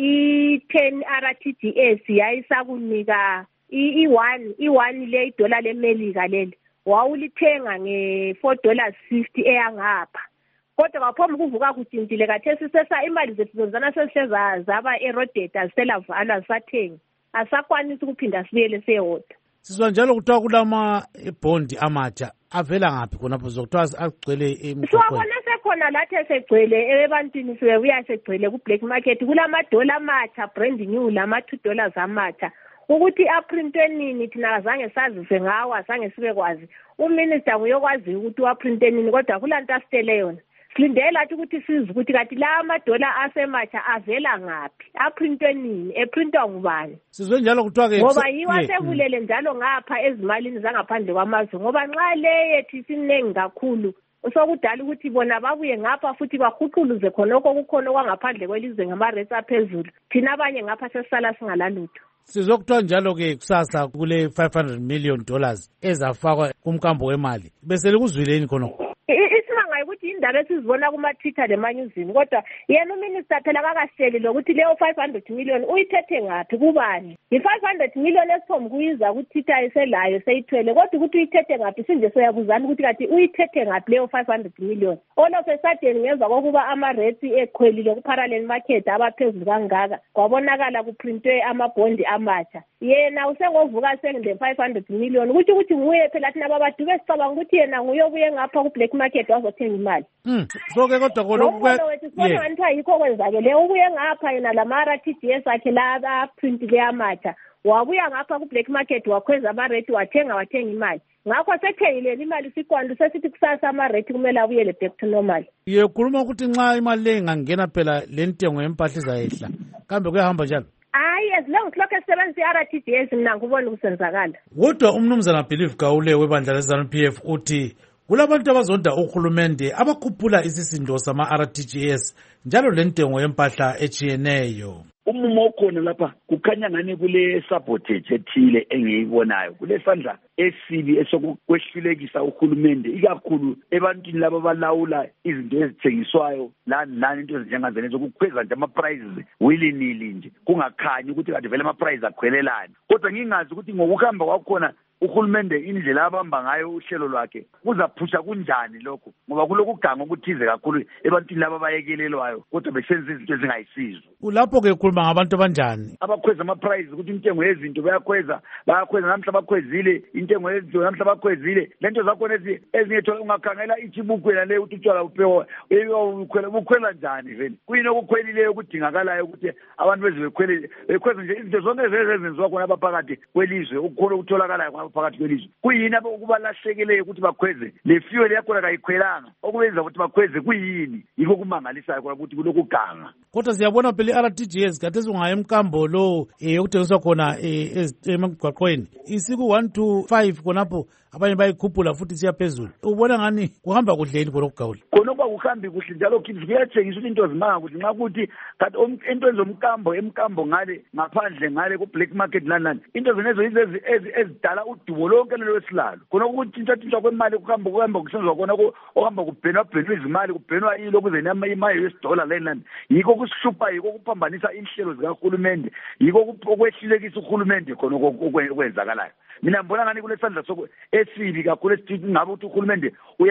I ten R T G S yayisakunika i one i one le dollar lemelika leli. Wawulithenga nge four dollars fifty eyangapha. Kodwa kwaphoma ukuvuka kutshintshile kathesi sesa imali zethu zozana seseza zaba eroded asela valwa sathenga. Asakwanisi ukuphinda sibuyele seyodwa. Sizwa njalo kuthiwa kulama bond amatsha avela ngaphi khonapho zokuthiwa agcwele emgwaqweni. Siwabona sekhona lathi esegcwele ebantwini sibuya segcwele ku black market kulamadola amatsha brand new lama two dollars amatsha. Ukuthi aprintwe nini thina azange sazise ngawo azange sibe kwazi. Uminister uyokwazi ukuthi waprinte nini kodwa kulanto asitele yona. Silindela ukuthi sizi ukuthi kathi la amadola asematsha avela ngaphi aprintwe nini eprintwa ngubani. Sizwe njalo kuthiwa ke ngoba yiwa sebulele njalo ngapha ezimalini zangaphandle kwamazwe ngoba nxa le yethi sinengi kakhulu usokudala ukuthi bona babuye ngapha futhi bahuquluze khonoko kukhona kwangaphandle kwelizwe ngama-rates aphezulu thina abanye ngapha sesisala singalalutho. Sizokuthiwa njalo ke kusasa kule five hundred million dollars ezafakwa kumkambo wemali bese likuzwileni khonoko. Isimanga ukuthi indaba esizibona kuma-Twitter lemanyuzini kodwa yena uminister phela kakasitsheli lokuthi leyo five hundred million uyithethe ngaphi kubani. I-five hundred million esiphomu kuyiza ku-Twitter eselayo seyithwele kodwa ukuthi uyithethe ngaphi sinje soyabuzana ukuthi kathi uyithethe ngaphi leyo five hundred million. All of a sudden ngemva kokuba ama-rates ekhwelile ku-parallel market abaphezulu kangaka kwabonakala kuprintwe amabhondi amatsha. Yena usengovuka sengile five hundred million ukuthi ukuthi nguye phela thina babaduke sicabanga ukuthi yena nguye obuye ngapha ku-black market wazothenga imali. Mm. So ke kodwa kolokwe yeah. Sibona yikho kwenzakele ubuye ngapha yena lamara T G S akhe la print le amatsha wabuya ngapha ku-black market wakhweza ama-rate wathenga wathenga imali. Ngakho sethengile imali sikwandu sesithi kusasa ama-rate kumele abuyele back to normal. Ye khuluma ukuthi nxa imali le ingangena phela le ntengo yempahla izayehla kambe kuyahamba njalo. Hayi as long as lokho esebenzisa i-R T G S mina ngibona ukusenzakala. Kodwa umnumzana Believe Gawule webandla le-ZANU P F uthi kulabantu abazonda uhulumende abakhuphula isisindo sama-R T G S njalo lentengo yempahla etshiyeneyo. Umumo okhona lapha kukhanya ngani kule sabotage ethile engiyibonayo kule sandla esibi esokwehlulekisa uhulumende ikakhulu ebantwini laba balawula izinto ezithengiswayo lani lani into ezinjengazene zokukhweza nje ama-prices willy nilly nje kungakhanyi ukuthi kade vele ama-prices akhwelelani kodwa ngingazi ukuthi ngokuhamba kwakhona uhulumende indlela abamba ngayo uhlelo lwakhe kuzaphusha kunjani lokho ngoba kulokuganga okuthize kakhulu ebantwini laba bayekelelwayo kodwa besenza izinto ezingayisizo. Kulapho ke khuluma ngabantu abanjani abakhweza ama-prices ukuthi intengo yezinto bayakhweza bayakhweza namhla bakhwezile intengo yezinto namhla bakhwezile lento zakhona ezinye thola ungakhangela ichibukwela le ukuthi utshwala upewa ukhwela ukhwela njani vele kuyini okukhwelileyo okudingakalayo ukuthi abantu beze bekhwele bekhweza nje izinto zonke ezenziwa khona abaphakathi kwelizwe ukukhona ukutholakalayo phakathi kwelizwe kuyini okubalahlekileyo ukuthi bakhweze le fuel yakhona kayikhwelanga okubenza ukuthi bakhweze kuyini yikho kumangalisayo khona ukuthi kulokuganga. Kodwa siyabona phela i-R T G S kade singaya emkambo lo okuthengiswa khona emgwaqweni isiku one to five khonapho abanye bayikhuphula futhi siya phezulu ubona ngani kuhamba kudleni khona ukugawula khonokwa kuhambi kuhle njalo kithi kuyatshengisa ukuthi into zimanga kuhle nxa kuthi kanti into zomkambo emkambo ngale ngaphandle ngale ku-black market lani into zenezo yizo ezidala udubo lonke lelo esilalo khona ukuthintshathintsha kwemali kuhamba kuhamba kusenziwa khona okuhamba kubhenwabhenwa izimali kubhenwa ilo kuze ima-U S dollar leni lani yikho kusihlupha yikho kuphambanisa inhlelo zikahulumende yikho okwehlulekisa uhulumende khona okwenzakalayo. Mina ngibona ngani kulesandla esibi kakhulu esithi ngabe ukuthi uhulumende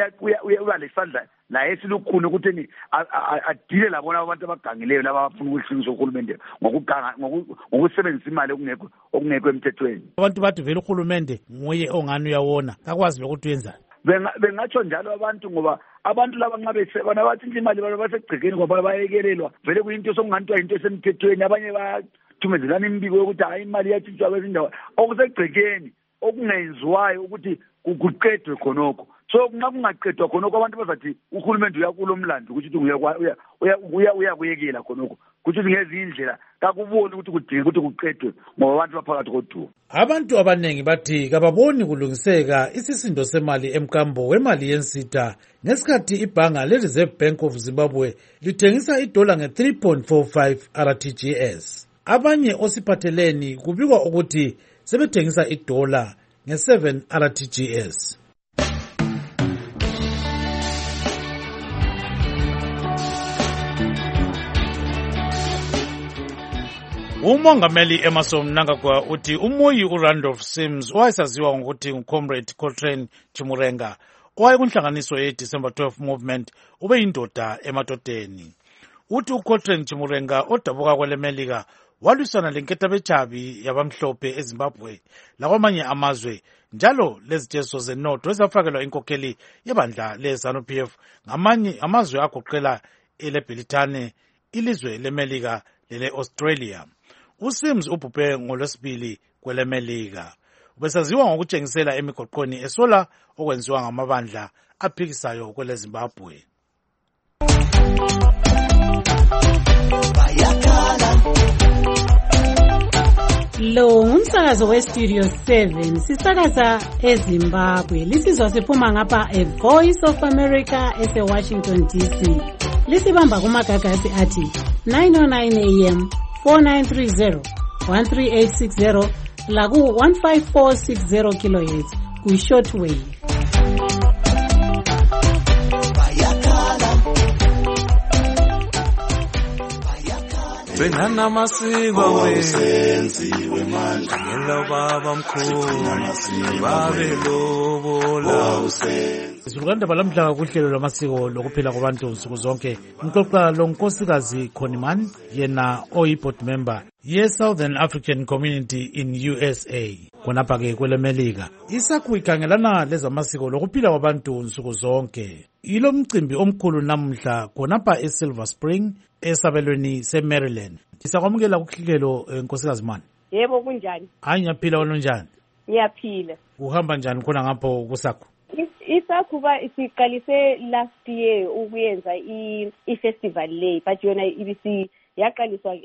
uya lesandla la esilukhuni ukuthi ni adile labona abantu abagangileyo laba abafuna ukuhlisa uhulumende ngokuganga ngokusebenzisa imali okungekho okungekho emthethweni. Abantu bathi vele uhulumende nguye ongani uyawona akwazi ukuthi uyenzani. Bengatsho njalo abantu ngoba abantu laba nxa besebona bathi imali baba basegcekeni ngoba bayekelelwa vele kuyinto sokungantiwa into esemthethweni abanye bayathumezelana imbiko yokuthi hayi imali iyatshintshwa kwezindawo okusegcekeni okungenziwayo ukuthi kuqedwe khonokho. So nxa kungaqedwa khonokho abantu bazathi uhulumende uyakulo mlando ukuthi uyakuyekela khonokho kuthi ngezinye indlela kakuboni ukuthi kudinga ukuthi kuqedwe ngoba abantu baphakathi kodumo. Abantu abanengi bathi kababoni kulungiseka isisindo semali emkambo wemali yensita ngesikhathi ibhanga le-Reserve Bank of Zimbabwe lithengisa idola nge-three point four five R T G S. Abanye osiphatheleni kubikwa ukuthi sebethengisa idola nge-seven R T G S. Umongameli Emmerson Mnangagwa uthi umoyi uRandolph Sims owayesaziwa ngokuthi nguComrade Coltrane Chimurenga owayekunhlanganiso ye-December twelfth Movement ube yindoda emadodeni. Uthi uColtrane Chimurenga odabuka kwelemelika walwisana lenketabechabi yabamhlophe eZimbabwe lakwamanye amazwe njalo lezitezo zenotho ezafakelwa inkokheli yebandla le-ZANU P F ngamanye amazwe agoqela eleBritane, ilizwe lemelika lele-Australia. USims ubhubhe ngolwesibili kwelemelika. Ubesaziwa ngokutshengisela emigoqweni esola okwenziwa ngamabandla aphikisayo kweleZimbabwe. Lo ngumsakazo weStudio seven sisakaza eZimbabwe. Lisizwa siphuma ngapha a Voice of America ese-Washington D C. Lisibamba kumagagasi athi nine oh nine A M, four nine three zero, one three eight six zero laku one five four six zero kilohertz ku-shortwave. Benana masiko wenziwe manje ngelo baba mkhulu babe lobola Izulukanda balamhla kuhlelo lwamasiko lokuphila kwabantu nsuku zonke. Ngixoxa lo nkosikazi Khoniman yena oyi-board member ye-Southern African Community in U S A khonapha ke kwelemelika. Isakhu ikhangelana lezamasiko lokuphila kwabantu nsuku zonke. Ilo mcimbi omkhulu namhla khonapha eSilver Spring esabelweni seMaryland. Isakwamukela kuhlelo nkosikazi man. Yebo kunjani? Hayi ngiyaphila wena njani? Ngiyaphila. Uhamba njani khona ngapho kusakho? Isakhuba isiqalise last year ukuyenza i-festival le but yona ibisi yaqaliswa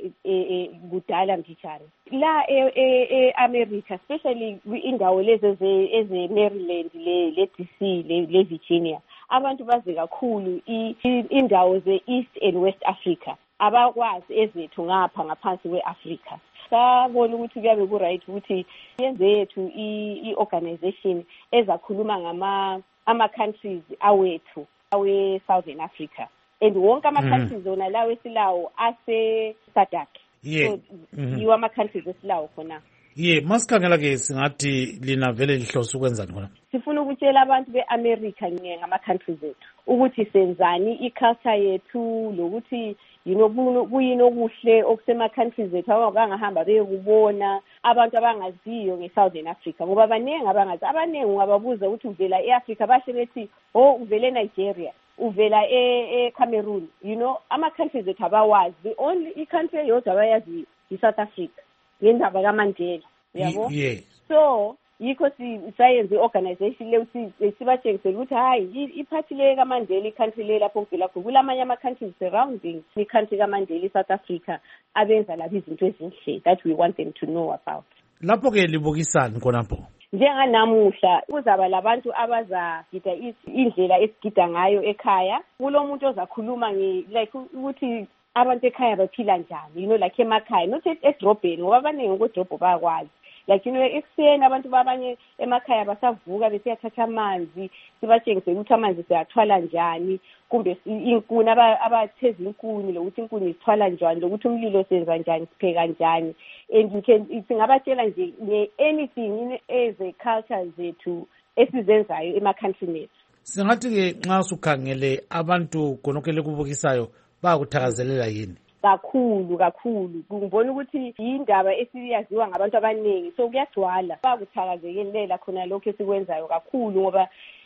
kudala mbijana la e-America especially indawo lezi eze-Maryland le-D C le-Virginia abantu bazi kakhulu indawo ze-East and West Africa abakwazi ezethu ngapha ngaphansi kwe-Africa. Sabona ukuthi kuyabe ku-right ukuthi yenze yethu i-organization ezakhuluma ngama ama-countries awethu awe-Southern Africa and wonke ama-countries wona lawo esilawo ase-SADC. Yeah. So yiwo ama-countries esilawo khona. Ye, masikhangela ke singathi lina vele lihloso ukwenzani khona? Sifuna ukutshela abantu be-America ngama-countries ethu ukuthi senzani i-culture yethu lokuthi yino kuyini okuhle okusema-countries ethu abangahamba beyokubona abantu abangaziyo nge-Southern Africa ngoba abaningi abangazi abaningi ungababuza ukuthi uvela e-Africa bashe bethi oh uvela eNigeria uvela e-Cameroon, you know ama-countries ethu abawazi. The only i-country eyodwa abayaziyo yi-South Africa ngendaba kaMandela, yabo. Yeah. So yikho sisayenze i-organization le sibatshengisela ukuthi hayi iphathi le kaMandela i-country le lapho kuvela khona kulamanye ama-countries surrounding i-country kaMandela i-South Africa abenza lapho izinto ezinhle that we want them to know about. Lapho ke libukisani khonapho? Njenganamuhla kuzaba labantu abazagida indlela esigida ngayo ekhaya. Kulo muntu ozakhuluma nge like ukuthi abantu ekhaya baphila njani, you know like emakhaya not edrobheni ngoba abaningi kodrobho bayakwazi. Like you know ekuseni abantu babanye emakhaya basavuka besiyathatha amanzi sibatshengise ukuthi amanzi siyathwala njani kumbe inkuni abatheza inkuni lokuthi inkuni isithwala njani lokuthi umlilo senza njani sipheka njani and you can singabatshela nje nge anything as a culture zethu esizenzayo ema-country ethu. Singathi ke nxa sukhangele abantu konokele kubukisayo bayakuthakazelela yini? Kakhulu kakhulu ngibona ukuthi indaba esiyaziwa ngabantu abaningi so kuyagcwala bakuthakazelela khona lokho esikwenzayo kakhulu ngoba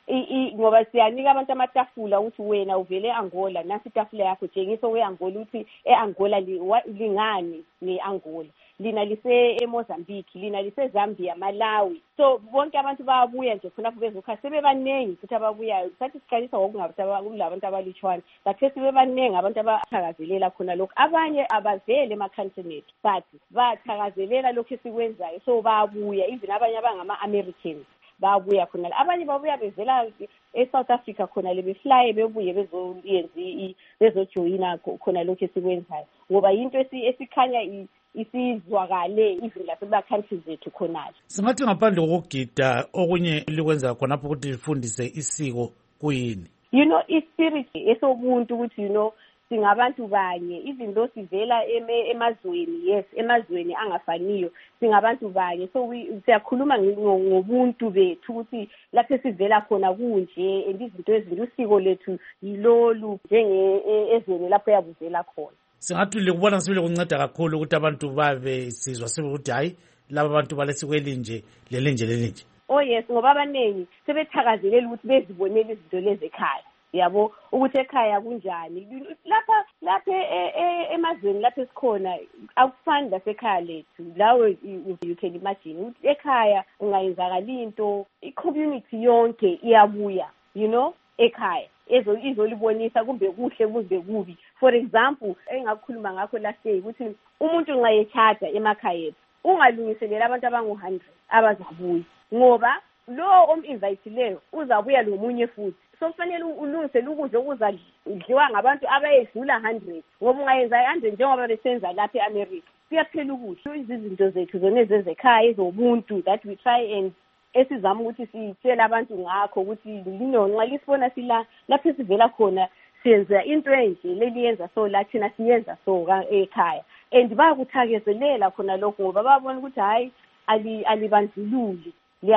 ngoba siyanika abantu amatafula ukuthi wena uvele e-Angola nasi itafula yakho tshengisa we-Angola ukuthi e-Angola lingani ne-Angola, lina lise eMozambique, lina lise Zambia, Malawi. So bonke abantu bayabuya nje khonapho bezokha sebebaningi futhi ababuyayo. Sathi siqalisa ngokungabulabantu abalutshwana, bathe sebebaningi abantu abathakazelela khona lokho. Abanye abavele ema-continent but bathakazelela lokho esikwenzayo, so bayabuya, even abanye abangama-Americans babuya khona. Abanye babuya bezela e-South Africa khona le befly bebuye bezoyenza bezojoyina khona lokho esikwenzayo, ngoba into esikhanya isizwakale even laseba countries zethu khonala. Singathi ngaphandle kokugida okunye likwenza khonapho ukuthi lifundise isiko kuyini? You know, ispirit esobuntu ukuthi you know singabantu banye, even though sivela emazweni, yes, emazweni angafaniyo, singabantu banye. So siyakhuluma ngobuntu bethu ukuthi lapho sivela khona kunje, and izinto ezinto usiko lethu yilolu njenge ezweni lapho yabuzela khona. Singathi likubona sibile kunceda kakhulu ukuthi abantu babe sizwa sibe ukuthi hayi laba bantu balesikelinje lelinje lelinje. Oh yes, ngoba abaningi sebethakazelela ukuthi bezibonele izinto lezi ekhaya. Yabo ukuthi ekhaya kunjani lapha lapha emazweni lapha esikhona akufani lasekhaya lethu. Lawe you can imagine ukuthi ekhaya ungayenzakala into i-community yonke iyabuya, you know, ekhaya ezo izolibonisa kumbe kuhle kumbe kubi. For example, engakukhuluma ngakho last day ukuthi umuntu nxa echata emakhaya ethu ungalungiselela abantu abangu one hundred abazabuya, ngoba lo ominviteyileyo uzabuya lo munye futhi. So kufanele ulungisele ukudla okuzadliwa ngabantu abayedlula one hundred, ngoba ungayenza one hundred njengoba besenza lapha eAmerica. Siyaphela ukudla izinto zethu zona ezezekhaya ezobuntu that we try and esizama ukuthi sitshela abantu ngakho ukuthi lino nxa lisibona sila lapho sivela khona siyenza into enje leliyenza so la thina siyenza so ekhaya, and bayakuthakezelela khona lokho ngoba babona ukuthi hayi alibandlululi,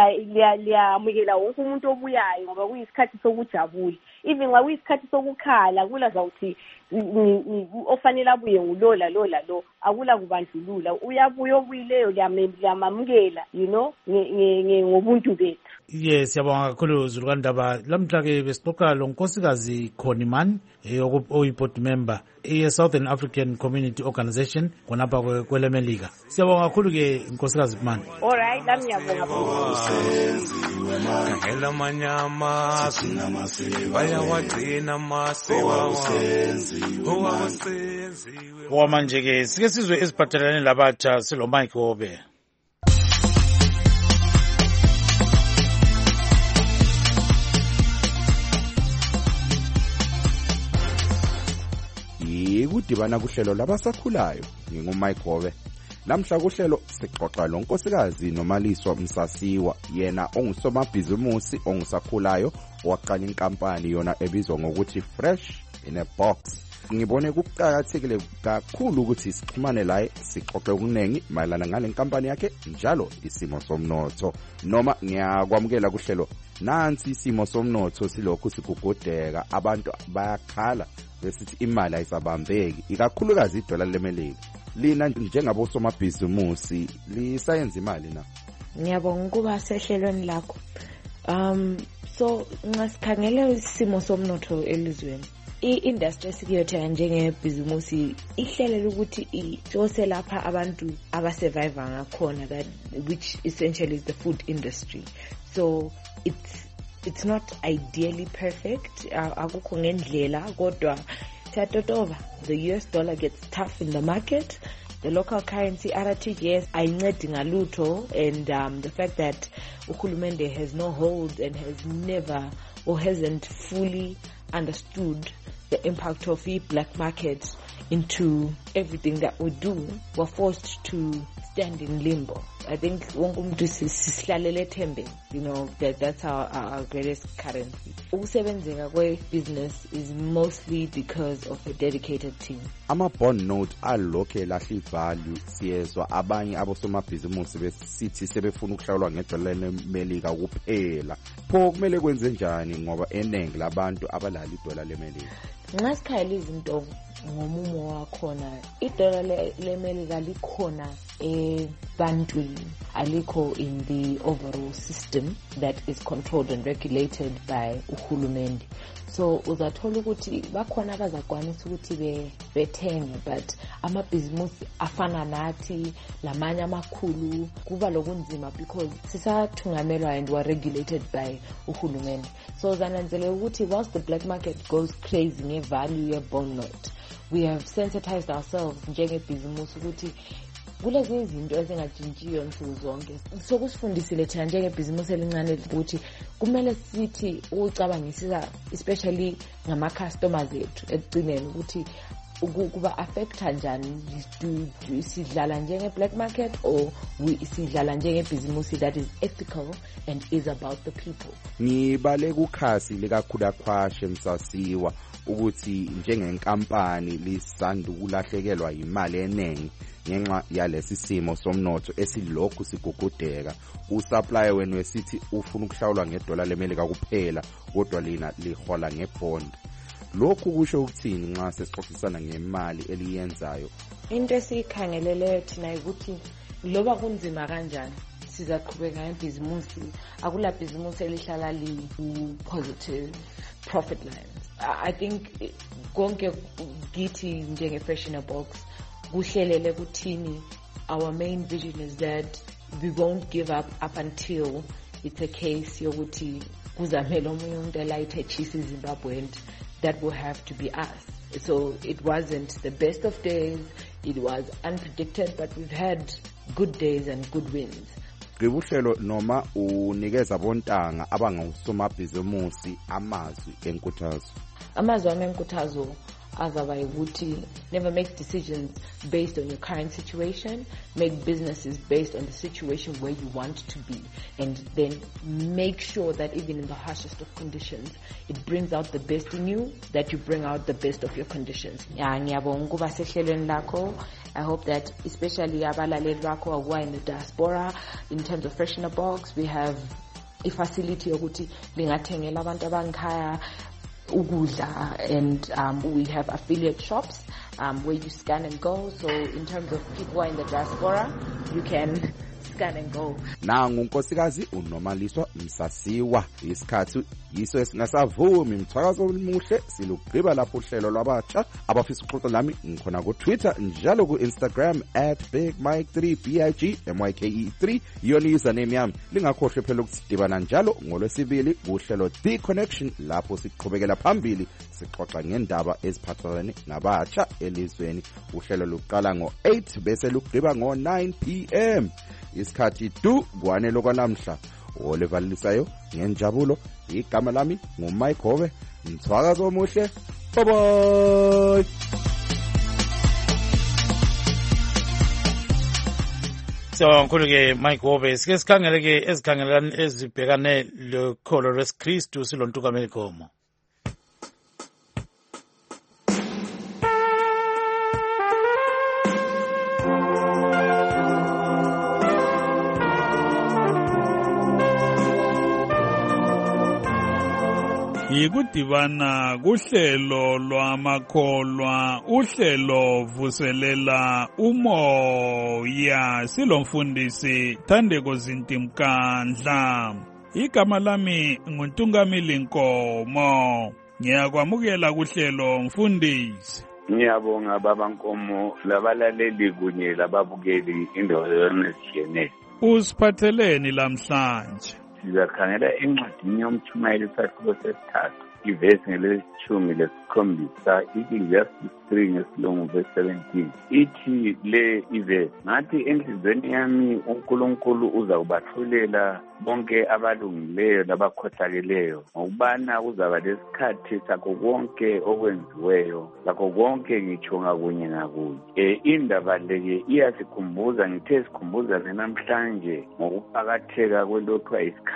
liyamukela wonke umuntu obuyayo ngoba kuyisikhathi sokujabula. Even nxa kuyisikhathi sokukhala kula zawuthi ofanele abuye ngulola lola lo akula kubandlulula, uyabuya obuyileyo liyamamukela, you know, ngobuntu bethu. Yes, siyabonga kakhulu Zulukandaba. Lamhla ke besixoxa lo nkosikazi Khoniman oyi-board member ye-Southern African Community Organization khonapha kwelemelika. Siyabonga kakhulu ke nkosikazi Khumani. All right, lami ngiyabonga. Hela manyama bayawagcina masiko wa manje ke sike sizwe eziphathelane labatsha silo Mike Hobe. Yikudibana kuhlelo labasakhulayo ngingumike Hobe. Namhla kuhlelo sixoxa lo nkosikazi noMaliswa Msasiwa, yena ongusomabhizimusi ongusakhulayo waqala inkampani yona ebizwa ngokuthi Fresh in a Box. Ngibone kuqhakathekile kakhulu ukuthi sixhumane laye sixoxe okuningi mayelana ngale nkampani yakhe njalo isimo somnotho. Noma ngiyakwamukela kuhlelo nansi isimo somnotho silokhu sigugudeka, abantu bayakhala besithi imali ayisabambeki, ikakhulukazi idola lemelika. Lina njengabo somabhizimusi lisayenza imali na? Ngiyabonga ukuba sehlelweni lakho. Um so ngasikhangele isimo somnotho elizweni. I-industry sikuyothenga njengebhizimusi ihlelela ukuthi ihlose lapha abantu abasurvive ngakhona, that which essentially is the food industry. So it's it's not ideally perfect. Akukho ngendlela kodwa over. The U S dollar gets tough in the market. The local currency R T G S ayincedi ngalutho, and um, the fact that uhulumende has no hold and has never or hasn't fully understood the impact of the black market into everything that we do, we're forced to stand in limbo. I think you know that that's our, our greatest currency. Ukusebenzeka kwe business is mostly because of a dedicated team. Ama bond note alokhe lahli value siyezwa abanye abosomabhizimusi besithi sebefuna ukuhlawulwa ngedola lemelika kuphela. Pho kumele kwenze njani ngoba eningi labantu abalala idola lemelika? Nxa sikhayela izinto ngomumo wakhona, idola lemelika likhona ebantwini, alikho in the overall system that is controlled and regulated by uhulumende. So uzathola ukuthi bakhona abazakwanisa ukuthi bethenge, but amabhizimusi afana nathi lamanye amakhulu kuba lokunzima because sisathungamelwa and were regulated by uhulumende. So zananzele ukuthi whilst the black market goes crazy ngevalue ye-bond note, we have sensitized ourselves njengebhizimusi ukuthi kulezi izinto ezingatshintshiyo nsuku zonke. Sokusifundisile thina njengebhizimusi elincane ukuthi kumele sithi ucabangisisa especially ngama-customers ethu ekugcineni ukuthi kuba affect kanjani, sidlala njenge-black market or sidlala njengebhizimusi that is ethical and is about the people. Ngibale kukhasi likakhulakhwashe Msasiwa ukuthi njengenkampani lisanda ukulahlekelwa imali eningi ngenxa yalesi simo somnotho esilokhu sigugudeka. Usupplier wenu wesithi ufuna ukuhlawulwa ngedola lemelika kuphela kodwa lina lihola ngebond. Lokhu kusho ukuthini nxa sesixoxisana ngemali eliyenzayo? Into esiyikhangeleleyo thina ukuthi loba kunzima kanjani sizaqhubeka ngebhizimusi, akula bhizimusi elihlala li positive profit lines. I think konke githi njenge-Freshener Box kuhlelele kuthini our main vision is that we won't give up up until it's a case yokuthi kuzamela omunye umuntu elayithe cheese eZimbabwe, and that will have to be us. So it wasn't the best of days, it was unpredicted, but we've had good days and good wins. Ngibuhlelo noma unikeza bontanga abangusomabhizimusi amazwi enkuthazo. Amazwi enkuthazo azaba ukuthi never make decisions based on your current situation, make businesses based on the situation where you want to be, and then make sure that even in the harshest of conditions it brings out the best in you, that you bring out the best of your conditions. Ngiyabonga ukuba sehlelweni lakho. I hope that especially abalaleli bakho akuwa in the diaspora, in terms of Freshener Box, we have a facility yokuthi lingathengela abantu abangikhaya ukudla, and um, we have affiliate shops um, where you scan and go. So in terms of people who are in the diaspora, you can scan and go. Nangu unkosikazi uNomaliswa Msasiwa. Isikhathi yiso esingasavumi mthwakazo omuhle silugqiba lapho uhlelo lwabatsha abafisa ukuxoxa nami ngikhona ku Twitter njalo ku Instagram at big mike three b i g m y k e three yona username yami. Lingakhohlwe phela ukusidibana njalo ngolwesibili kuhlelo The Connection lapho siqhubekela phambili sixoxa ngendaba eziphathelene nabatsha elizweni. Uhlelo luqala ngo eight bese lugqiba ngo nine p m isikhathi du kwanele kwanamhla olevalisayo ngenjabulo. Igama lami nguMike Hove. Mthwakazo omuhle. Bye bye. So nkuluke Mike Hove, sike sikhangele ke ezikhangelani ezibhekane lekholo leKristu silontuka melikomo. Yikudibana kuhlelo lwamakholwa, uhlelo vuselela umoya. Silomfundisi Thandeko Zintimkandla. Igama lami nguNtungamili Nkomo. Ngiyakwamukela kuhlelo mfundisi. Ngiyabonga baba Nkomo labalaleli kunye lababukeli indawo ezitshiyeneyo. Usiphatheleni lamhlanje? Sizakhangela encwadini yomtshumayeli isahluko sesithathu ivesi ngelesithumi lesikhombisa iEcclesiastes three ngesilungu verse seventeen ithi le ivesi, ngathi enhlizweni yami uNkulunkulu uzawubathulela bonke abalungileyo labakhohlakeleyo, ngokubana kuzaba lesikhathi sakho konke okwenziweyo, lakho konke ngitsho ngakunye ngakunye. E indaba leke iyasikhumbuza, ngithe sikhumbuza namhlanje ngokuphakatheka kwelokhu isikhathi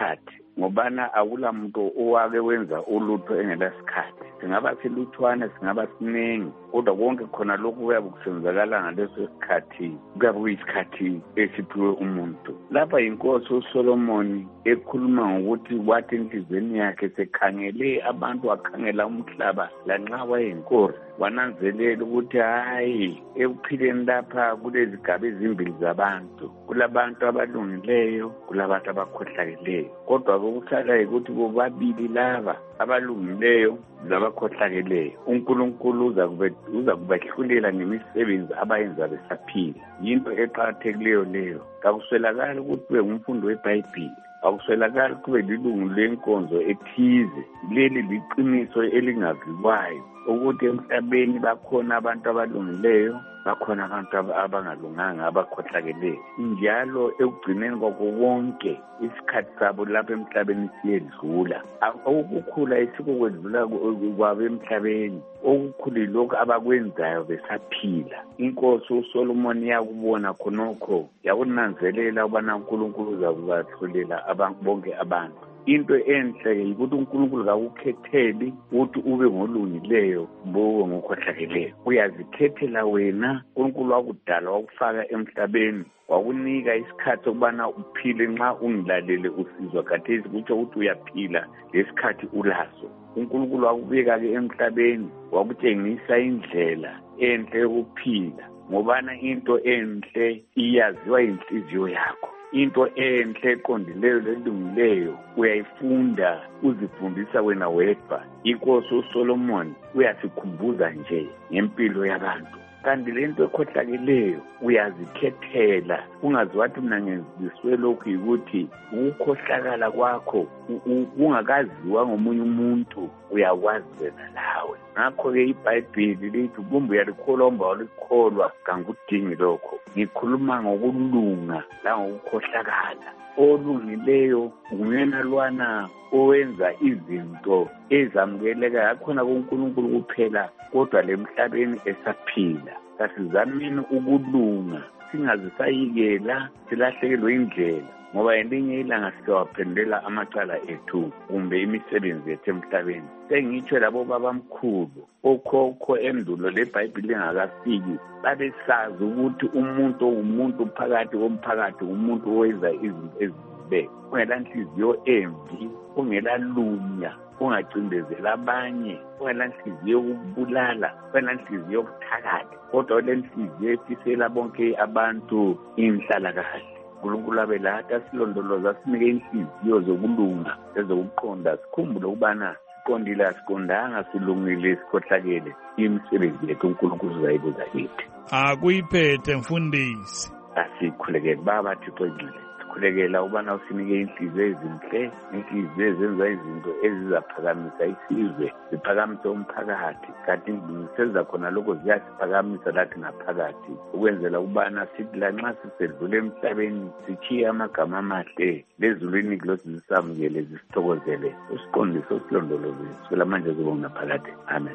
ngobana akula muntu owake wenza ulutho engelasikhathi. Singaba siluthwane, singaba siningi, kodwa konke khona lokhu kuyabe kusenzakala ngaleso sikhathi, kuyabe kuyisikhathi esiphiwe umuntu. Lapha inkosi uSolomon ekhuluma ngokuthi wathi enhlizweni yakhe sekhangele abantu, wakhangela umhlaba lanxa wayeyinkosi, wananzelela ukuthi hayi, ekuphileni lapha kulezigaba ezimbili zabantu, kulabantu abalungileyo, kulabantu abakhohlakeleyo. Kodwa kokusala ukuthi bobabili laba abalungileyo labakhohlakeleyo uNkulunkulu uza kube uza kubahlulela ngemisebenzi abayenza besaphila. Yinto eqhakathekileyo leyo. Kakuswelakala ukuthi ube ngumfundi weBhayibheli, akuswelakala kube lilungu lenkonzo ethize. Leli liqiniso elingavikwayo ukuthi emhlabeni bakhona abantu abalungileyo, bakhona abantu abangalunganga, abakhohlakeleyo. Njalo ekugcineni kwako konke isikhathi sabo lapha emhlabeni siyedlula. Okukhula esikukwedlula kwabo emhlabeni, okukhulu lokho abakwenzayo besaphila. Inkosi uSolomon yakubona khonokho, yakunanzelela ubana uNkulunkulu uzakubahlulela abantu bonke abantu. Into enhle yikuthi uNkulunkulu kakukhetheli ukuthi ube ngolungileyo bowe ngokhohlakeleyo. Uyazikhethela wena. uNkulunkulu wakudala wakufaka emhlabeni, wakunika isikhathi ukubana uphile nxa ungilalele usizwa khathesi kutsho ukuthi uyaphila lesikhathi ulaso. uNkulunkulu wakubeka-ke emhlabeni, wakutshengisa indlela enhle yokuphila, ngobana into enhle iyaziwa yinhliziyo yakho. Into enhle eqondileyo lelungileyo uyayifunda, uzifundisa wena wedwa. Inkosi uSolomon uyasikhumbuza nje ngempilo yabantu. Kanti lento ekhohlakeleyo uyazikhethela, ungazi wathi mina ngenziswe lokhu yikuthi ukukhohlakala kwakho ungakaziwa ngomunye umuntu uyakwazi wena lawe. Ngakho-ke iBhayibheli lithi kumbe uyalikholwa walikholwa kangudingi lokho. Ngikhuluma ngokulunga langokukhohlakala. Olungileyo nguyena lwana owenza izinto ezamukeleka yakhona kuNkulunkulu kuphela, kodwa lemhlabeni esaphila. Kasizameni ukulunga, singazisayikela silahlekelwe indlela, ngoba elinye ilanga sizawaphendulela amacala ethu kumbe imisebenzi yethu emhlabeni. Sengitsho labo babamkhulu, okhokho endulo leBhayibheli engakafiki, babesazi ukuthi umuntu umuntu phakathi komphakathi umuntu owenza izinto ezibe, ungela nhliziyo embi, ungela lunya, ungacindezela abanye, ungela nhliziyo yokubulala, ungela nhliziyo yokuthakatha, kodwa ule nhliziyo efisela bonke abantu inhlalakahle. uNkulunkulu abelahla silondoloza, sinike inhliziyo zokulunga ezokuqonda, sikhumbule ukubana siqondile asiqondanga, silungile sikhohlakele, imisebenzi yethu uNkulunkulu uzayibuza kithi. Akuyiphethe mfundisi. Asikhulekele baba Thixo ngcwele, sikhulekela ubana usinike inhliziyo ezinhle, inhliziyo ezenza izinto ezizaphakamisa isizwe, ziphakamise umphakathi. Kanti senza khona lokho ziyasiphakamisa lathi ngaphakathi, ukwenzela ubana sithi lanxa sisedlule emhlabeni sitshiye amagama amahle, lezulwini kulosi zisamukele, zisithokozele, usiqondise, usilondoloze, sicela manje zibonga phakathi. Amen.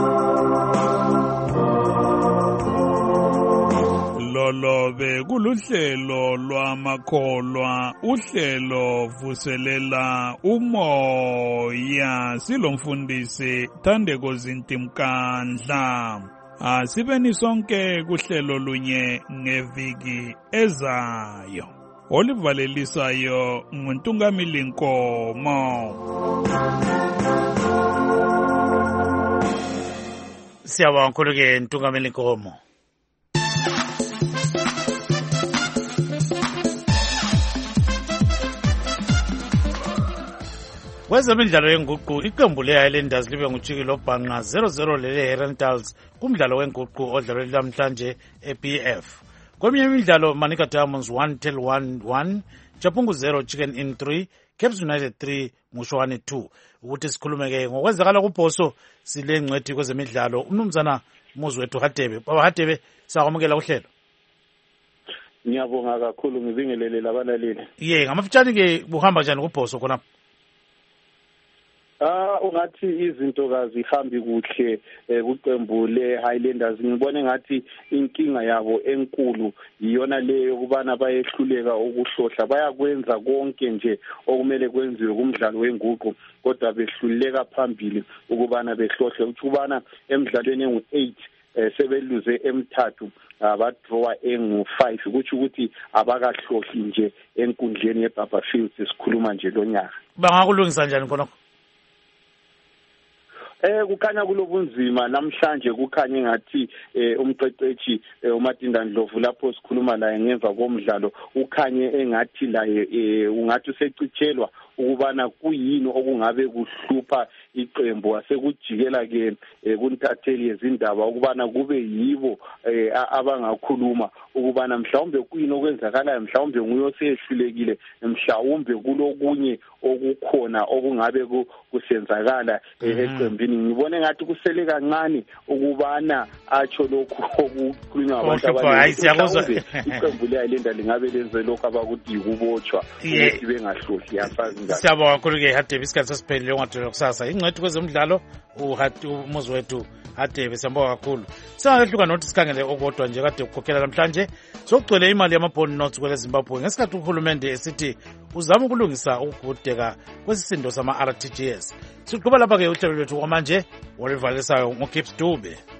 Lolobe kuluhlelo lwamakholwa, uhlelo vuselela umoya, silomfundisi Thandeko Zintimkandla. Asibeni sonke kuhlelo lunye ngeviki ezayo. Olivalelisayo nguNtungamili Nkomo. Siyabonga kakhulu-ke Ntungamili Nkomo. Kwezemidlalo yenguqu iqembu le-Highlanders libe nguJikile Obhanqa zero zero lele-Herentals kumdlalo wenguqu odlalwe namhlanje e-B F. Kweminye imidlalo Manica Diamonds one till one one, Chapungu zero Chicken Inn three, Caps United three, Mushoane two. Ukuthi sikhulumeke ngokwenzakala kuBhoso sile ngcwethi kwezemidlalo umnumzana Muzwethu Hadebe. Baba Hadebe, sakwamukela uhlelo. Ngiyabonga kakhulu ngibingelele labalaleli. Ye, ngamafitshane ke buhamba njani kuBhoso khona? Ah ungathi izinto kazihambi kuhle kuqembu le Highlanders. Ngibone ngathi inkinga yabo enkulu iyona leyo ukubana bayehluleka ukuhlohla. Bayakwenza konke nje okumele kwenziwe kumdlalo wenguqu kodwa behluleka phambili ukubana behlohle. Ukubana emidlalweni engu eight sebeluze emithathu abadrawa engu five kuthi ukuthi abakahlohli nje enkundleni yeBaba Fields esikhuluma nje lonyaka. Bangakulungisa njani khona? Eh kukhanya kulobunzima namhlanje kukhanya ngathi umqeqeshi uMatinda Ndlovu lapho sikhuluma laye ngemva komdlalo ukhanye engathi laye ungathi usecitshelwa ukubana kuyini okungabe kuhlupha iqembu asekujikela ke kuntatheli yezindaba ukubana kube yibo abangakhuluma ukubana mhlawumbe kuyini okwenzakalayo mhlawumbe nguyo sehlulekile mhlawumbe kulokunye okukhona okungabe kusenzakala eqembini. Ngibone ngathi kusele kancane ukubana atsho lokhu okukhulunywa abantu abaningi. Iqembu leyayilinda lingabe lenze lokho abakuthi yikubotshwa ukuthi bengahlohli asazi. Siyabonga kakhulu ke Hadebe, isikhathi sesiphelile ongathula kusasa. Ingcwethi kwezemidlalo umuzi wethu Hadebe, siyabonga kakhulu. Singakehluka nokuthi sikhangele okodwa nje kade ukukhokhela namhlanje sokugcwele imali yamabond notes kwele Zimbabwe ngesikhathi uhulumende esithi uzama ukulungisa ukugudeka kwesisindo sama R T G S. Siqhubeka lapha ke uhlelo lwethu kwamanje olivalisayo ngoKips Dube.